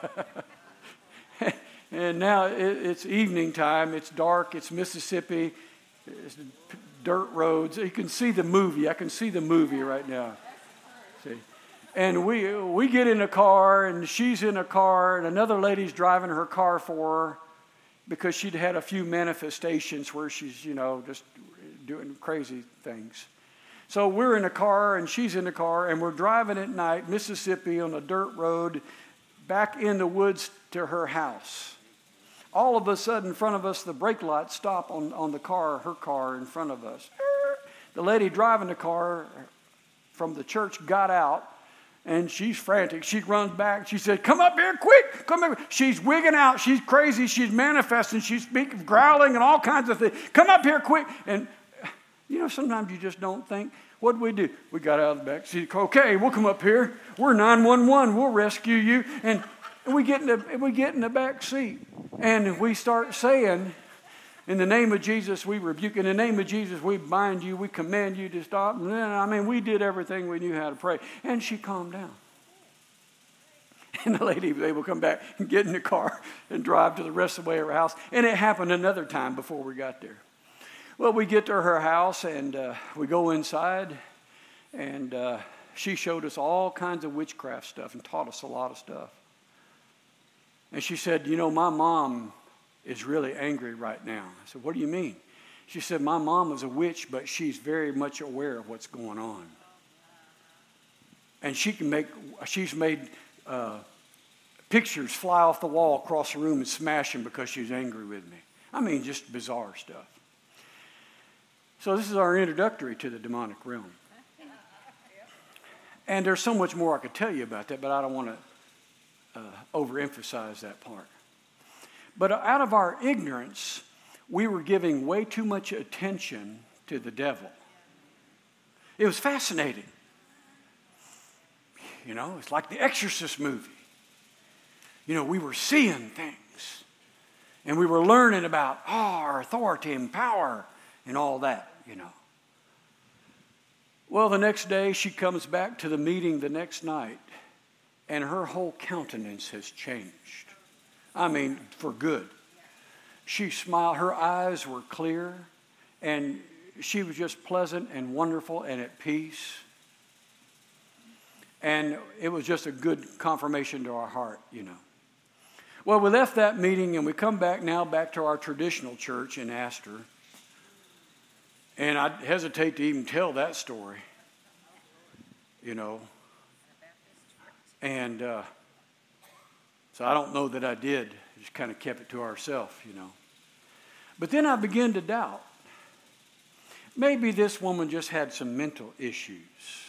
Speaker 2: And now it, it's evening time. It's dark. It's Mississippi. It's dirt roads. You can see the movie. I can see the movie right now. See? And we we get in a car, and she's in a car, and another lady's driving her car for her because she'd had a few manifestations where she's, you know, just doing crazy things. So we're in a car, and she's in the car, and we're driving at night, Mississippi, on a dirt road, back in the woods to her house. All of a sudden, in front of us, the brake lights stop on, on the car, her car in front of us. The lady driving the car from the church got out, and she's frantic. She runs back. She said, come up here quick. Come up here. She's wigging out. She's crazy. She's manifesting. She's speaking, growling and all kinds of things. Come up here quick. And, you know, sometimes you just don't think. What did we do? We got out of the back seat. Okay, we'll come up here. We're nine one one. We'll rescue you. And we get in the, we get in the back seat. And we start saying, in the name of Jesus, we rebuke. In the name of Jesus, we bind you. We command you to stop. And then, I mean, we did everything we knew how to pray. And she calmed down. And the lady was able to come back and get in the car and drive to the rest of the way to her house. And it happened another time before we got there. Well, we get to her house, and uh, we go inside. And uh, she showed us all kinds of witchcraft stuff and taught us a lot of stuff. And she said, you know, my mom is really angry right now. I said, what do you mean? She said, my mom is a witch, but she's very much aware of what's going on. And she can make, she's made uh, pictures fly off the wall across the room and smash them because she's angry with me. I mean, just bizarre stuff. So this is our introductory to the demonic realm. And there's so much more I could tell you about that, but I don't want to uh, overemphasize that part. But out of our ignorance, we were giving way too much attention to the devil. It was fascinating. You know, it's like the Exorcist movie. You know, we were seeing things. And we were learning about oh, our authority and power and all that, you know. Well, the next day, she comes back to the meeting the next night, and her whole countenance has changed. I mean, for good. She smiled. Her eyes were clear, and she was just pleasant and wonderful and at peace. And it was just a good confirmation to our heart, you know. Well, we left that meeting and we come back now back to our traditional church in Astor. And I hesitate to even tell that story, you know. And uh, so I don't know that I did. I just kind of kept it to ourselves, you know. But then I began to doubt. Maybe this woman just had some mental issues.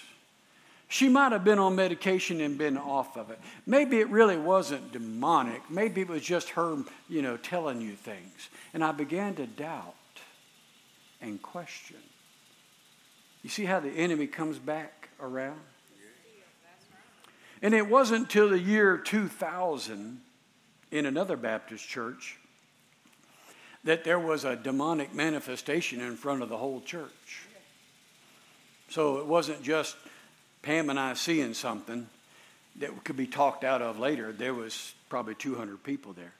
Speaker 2: She might have been on medication and been off of it. Maybe it really wasn't demonic. Maybe it was just her, you know, telling you things. And I began to doubt and question. You see how the enemy comes back around? And it wasn't until the year two thousand in another Baptist church that there was a demonic manifestation in front of the whole church. So it wasn't just Pam and I seeing something that could be talked out of later. There was probably two hundred people there.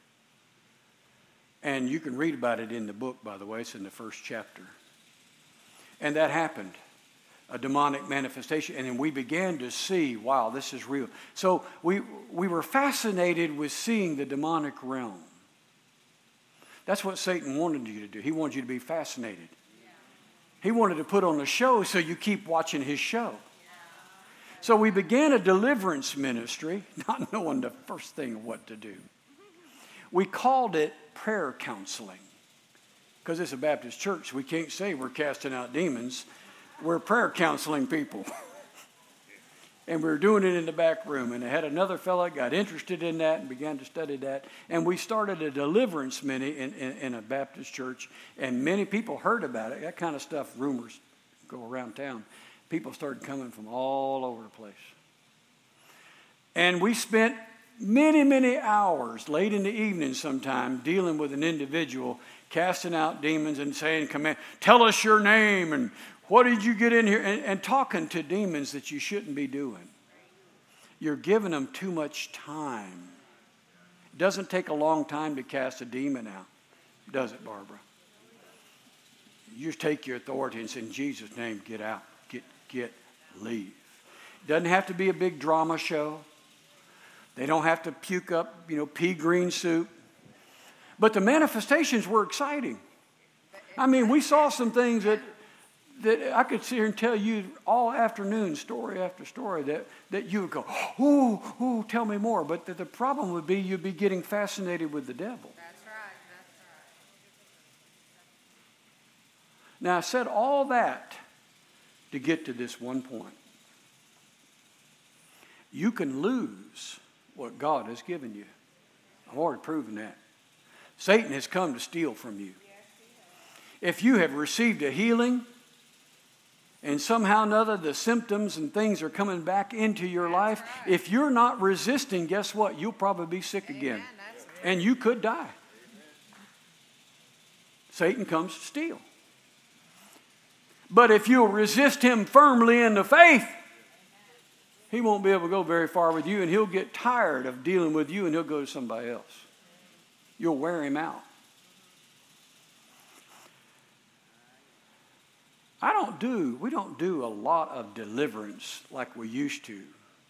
Speaker 2: And you can read about it in the book, by the way. It's in the first chapter. And that happened, a demonic manifestation. And then we began to see, wow, this is real. So we we were fascinated with seeing the demonic realm. That's what Satan wanted you to do. He wanted you to be fascinated. He wanted to put on a show so you keep watching his show. So we began a deliverance ministry, not knowing the first thing of what to do. We called it prayer counseling. Because it's a Baptist church, we can't say we're casting out demons. We're prayer counseling people. And we were doing it in the back room. And I had another fellow got interested in that and began to study that. And we started a deliverance ministry in, in, in a Baptist church. And many people heard about it. That kind of stuff, rumors go around town. People started coming from all over the place. And we spent many, many hours, late in the evening sometime, dealing with an individual, casting out demons and saying, "Command, tell us your name, and what did you get in here?" And, and talking to demons that you shouldn't be doing. You're giving them too much time. It doesn't take a long time to cast a demon out, does it, Barbara? You just take your authority and say, "In Jesus' name, get out. Get, get, leave." It doesn't have to be a big drama show. They don't have to puke up, you know, pea green soup. But the manifestations were exciting. I mean, we saw some things that that I could sit here and tell you all afternoon, story after story, that, that you would go, "Ooh, ooh, tell me more." But the, the problem would be you'd be getting fascinated with the devil.
Speaker 4: That's right, that's right.
Speaker 2: Now, I said all that to get to this one point. You can lose what God has given you. I've already proven that. Satan has come to steal from you. If you have received a healing, and somehow or another the symptoms and things are coming back into your life,
Speaker 4: right.
Speaker 2: If you're not resisting, guess what? You'll probably be sick again.
Speaker 4: That's good.
Speaker 2: And you could die. Satan comes to steal. But if you'll resist him firmly in the faith, he won't be able to go very far with you, and he'll get tired of dealing with you, and he'll go to somebody else. You'll wear him out. I don't do, we don't do a lot of deliverance like we used to.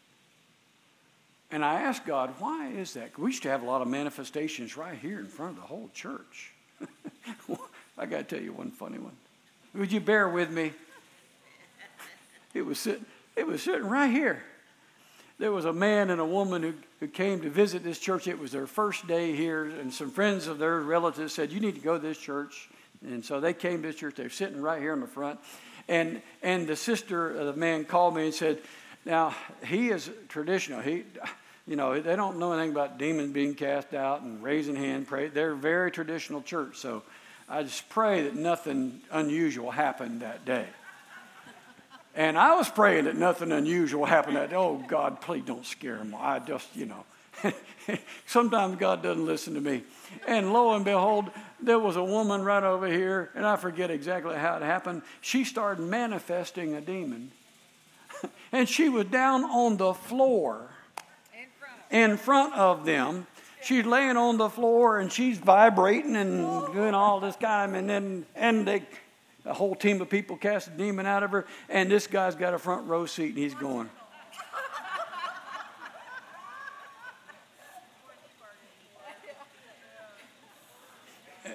Speaker 2: And I asked God, why is that? We used to have a lot of manifestations right here in front of the whole church. I got to tell you one funny one. Would you bear with me? It was sitting, it was sitting right here. There was a man and a woman who, who came to visit this church. It was their first day here, and some friends of their relatives said, "You need to go to this church." And so they came to this church. They're sitting right here in the front. And and the sister of the man called me and said, "Now, he is traditional. He, you know, they don't know anything about demons being cast out and raising hand, pray. They're a very traditional church. So I just pray that nothing unusual happened that day." And I was praying that nothing unusual happened that day. Oh, God, please don't scare him. I just, you know. Sometimes God doesn't listen to me. And lo and behold, there was a woman right over here, and I forget exactly how it happened. She started manifesting a demon. And she was down on the floor
Speaker 4: In front of
Speaker 2: in front of them. She's laying on the floor, and she's vibrating and doing all this kind of, and then and they, a whole team of people cast a demon out of her, and this guy's got a front row seat, and he's going.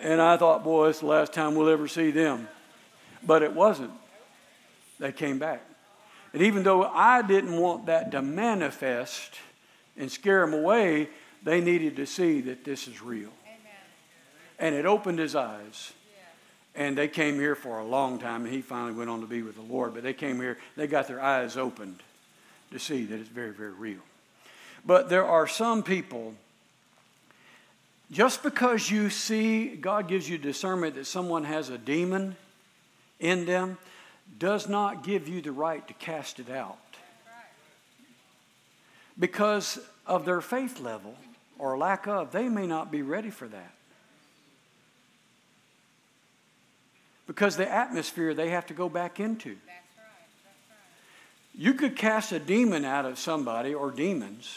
Speaker 2: And I thought, boy, it's the last time we'll ever see them. But it wasn't. They came back. And even though I didn't want that to manifest and scare them away, they needed to see that this is real.
Speaker 4: Amen.
Speaker 2: And it opened his eyes. And they came here for a long time, and he finally went on to be with the Lord. But they came here, they got their eyes opened to see that it's very, very real. But there are some people, just because you see, God gives you discernment that someone has a demon in them, does not give you the right to cast it out. Because of their faith level, or lack of, they may not be ready for that. Because the atmosphere they have to go back into.
Speaker 4: That's right. That's right.
Speaker 2: You could cast a demon out of somebody or demons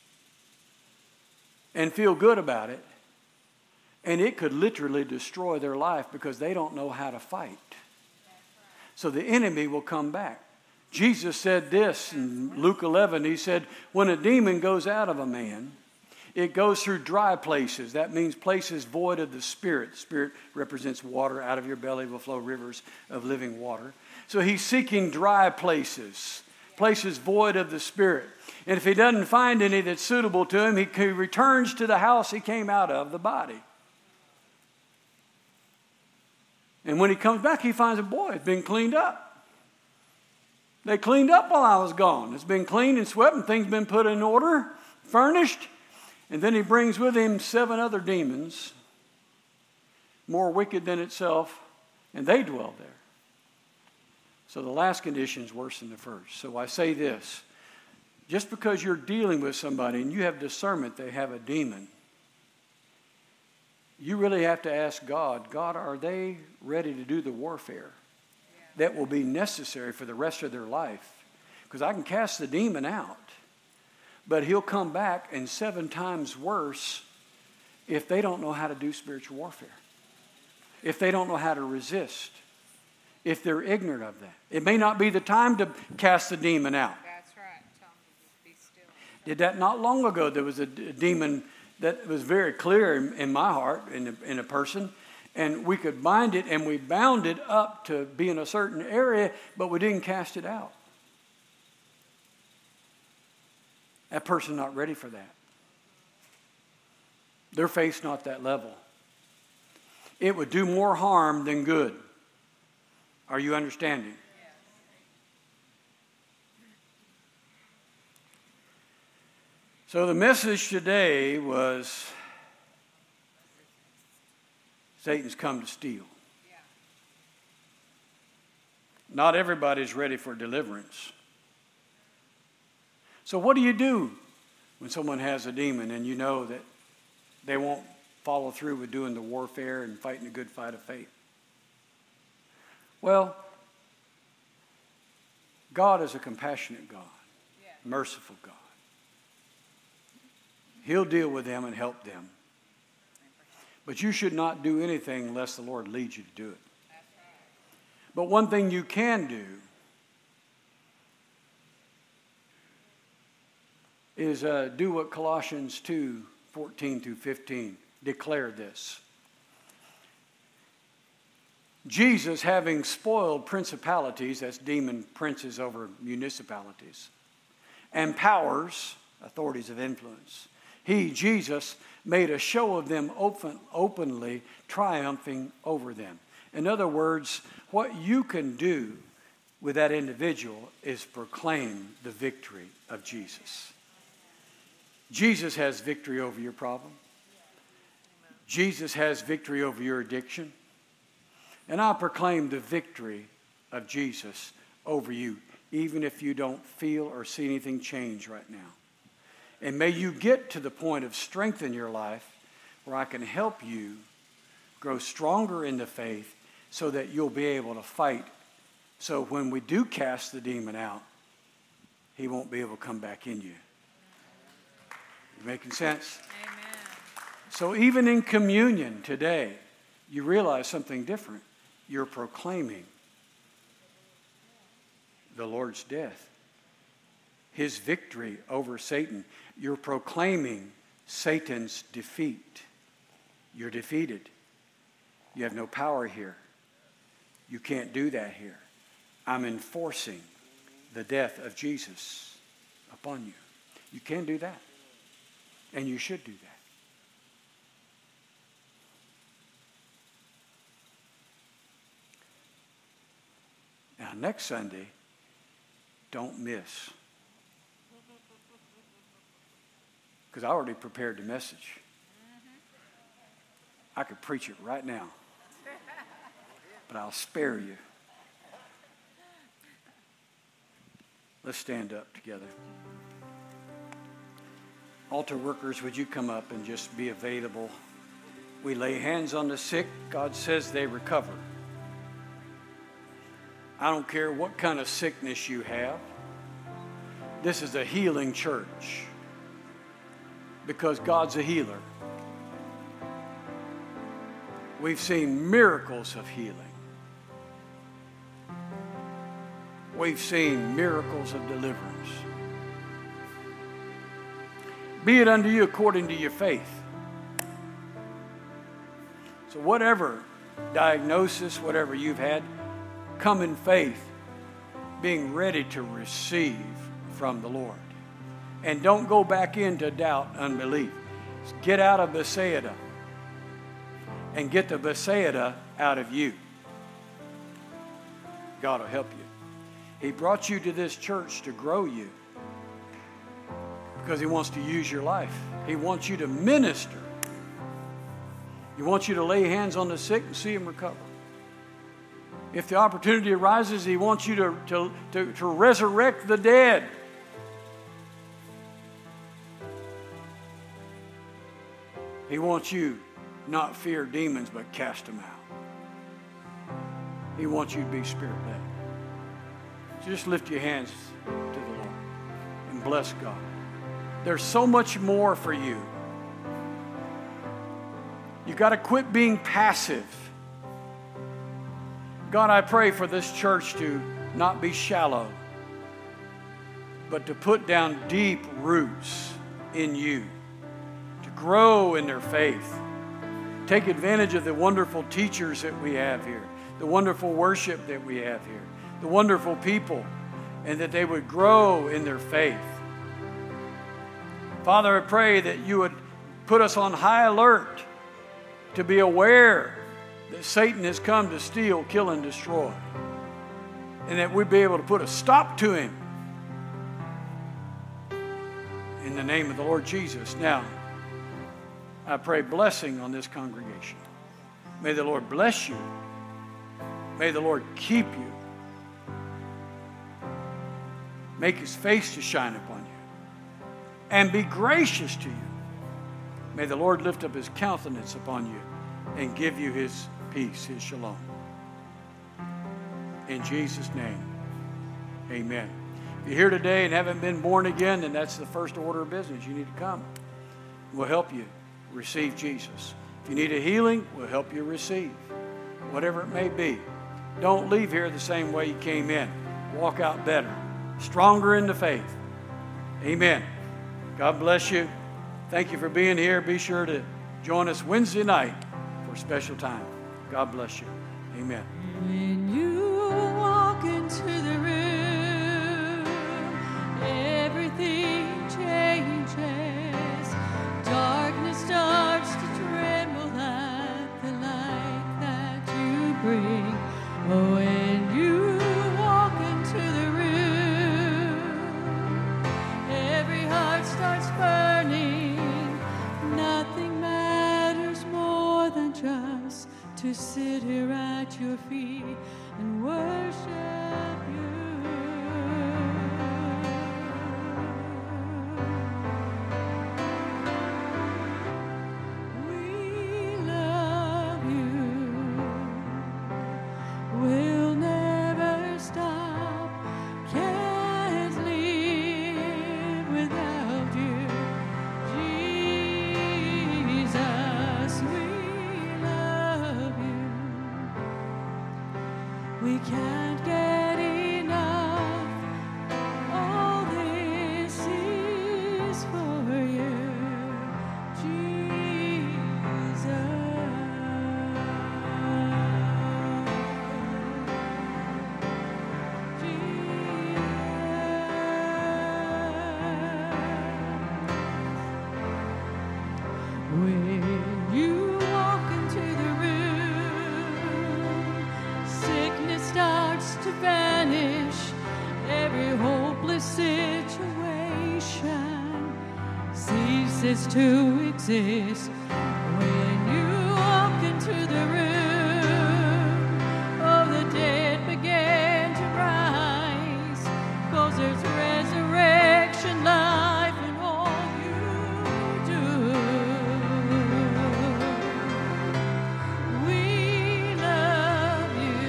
Speaker 2: and feel good about it, and it could literally destroy their life because they don't know how to fight. So the enemy will come back. Jesus said this in Luke eleven. He said, when a demon goes out of a man, it goes through dry places. That means places void of the Spirit. Spirit represents water. Out of your belly will flow rivers of living water. So he's seeking dry places, places void of the Spirit. And if he doesn't find any that's suitable to him, he, he returns to the house he came out of, the body. And when he comes back, he finds a boy, it's been cleaned up. They cleaned up while I was gone. It's been cleaned and swept and things been put in order, furnished. And then he brings with him seven other demons, more wicked than itself, and they dwell there. So the last condition is worse than the first. So I say this, just because you're dealing with somebody and you have discernment they have a demon, you really have to ask God, God, are they ready to do the warfare that will be necessary for the rest of their life? Because I can cast the demon out, but he'll come back and seven times worse if they don't know how to do spiritual warfare, if they don't know how to resist, if they're ignorant of that. It may not be the time to cast the demon out.
Speaker 4: That's right. Tell them to just be still.
Speaker 2: Did that not long ago. There was a d- demon that was very clear in, in my heart, in a, in a person, and we could bind it, and we bound it up to be in a certain area, but we didn't cast it out. That person not ready for that. Their faith's not that level. It would do more harm than good. Are you understanding? So the message today was Satan's come to steal.
Speaker 4: Yeah.
Speaker 2: Not everybody's ready for deliverance. So what do you do when someone has a demon and you know that they won't follow through with doing the warfare and fighting the good fight of faith? Well, God is a compassionate God,
Speaker 4: Yeah.
Speaker 2: merciful God. He'll deal with them and help them. But you should not do anything unless the Lord leads you to do it. But one thing you can do is uh, do what Colossians two, fourteen through fifteen declare this. Jesus, having spoiled principalities, that's demon princes over municipalities, and powers, authorities of influence, he, Jesus, made a show of them open, openly, triumphing over them. In other words, what you can do with that individual is proclaim the victory of Jesus. Jesus has victory over your problem. Jesus has victory over your addiction. And I proclaim the victory of Jesus over you, even if you don't feel or see anything change right now. And may you get to the point of strength in your life where I can help you grow stronger in the faith so that you'll be able to fight. So when we do cast the demon out, he won't be able to come back in you. You making sense?
Speaker 4: Amen.
Speaker 2: So even in communion today, you realize something different. You're proclaiming the Lord's death, his victory over Satan. You're proclaiming Satan's defeat. You're defeated. You have no power here. You can't do that here. I'm enforcing the death of Jesus upon you. You can do that. And you should do that. Now, next Sunday, don't miss. Because I already prepared the message. I could preach it right now. But I'll spare you. Let's stand up together. Altar workers, would you come up and just be available? We lay hands on the sick. God says they recover. I don't care what kind of sickness you have. This is a healing church because God's a healer. We've seen miracles of healing. We've seen miracles of deliverance. Be it unto you according to your faith. So whatever diagnosis, whatever you've had, come in faith, being ready to receive from the Lord. And don't go back into doubt, unbelief. Get out of Bethsaida and get the Bethsaida out of you. God will help you. He brought you to this church to grow you because He wants to use your life. He wants you to minister. He wants you to lay hands on the sick and see them recover. If the opportunity arises, He wants you to, to, to, to resurrect the dead. He wants you not fear demons, but cast them out. He wants you to be spirit-led. So just lift your hands to the Lord and bless God. There's so much more for you. You've got to quit being passive. God, I pray for this church to not be shallow, but to put down deep roots in you, to grow in their faith. Take advantage of the wonderful teachers that we have here, the wonderful worship that we have here, the wonderful people, and that they would grow in their faith. Father, I pray that you would put us on high alert to be aware that Satan has come to steal, kill, and destroy, and that we'd be able to put a stop to him in the name of the Lord Jesus. Now, I pray blessing on this congregation. May the Lord bless you. May the Lord keep you. Make His face to shine upon you and be gracious to you. May the Lord lift up His countenance upon you and give you His peace, His shalom. In Jesus' name, amen. If you're here today and haven't been born again, then that's the first order of business. You need to come. We'll help you receive Jesus. If you need a healing, we'll help you receive. Whatever it may be. Don't leave here the same way you came in. Walk out better. Stronger in the faith. Amen. God bless you. Thank you for being here. Be sure to join us Wednesday night for a special time. God bless you. Amen.
Speaker 3: When you walk into the room, everything changes. Darkness starts to tremble at the light that you bring. Oh, when you walk into the room, every heart starts burning. Nothing matters more than just to sit here at your feet and worship. ceases to exist when you walk into the room. Oh, the dead began to rise, 'cause there's resurrection life in all you do. We love you.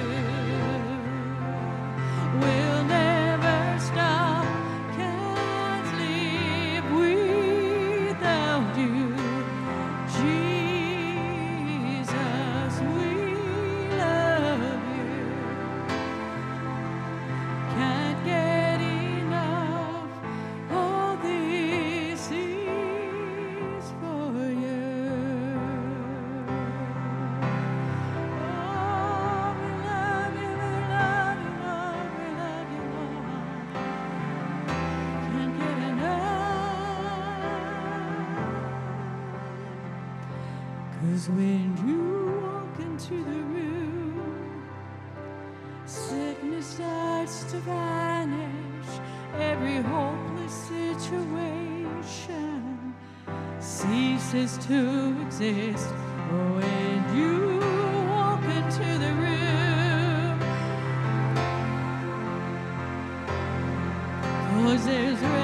Speaker 3: We'll never stop. Can't live without you. Jesus, we love you. Can't get enough. All this is for you. Oh, we love you, we love you, Lord, we love you, Lord. Can't get enough. 'Cause when you walk into the room, sickness starts to vanish. Every hopeless situation ceases to exist when you walk into the room. 'Cause there's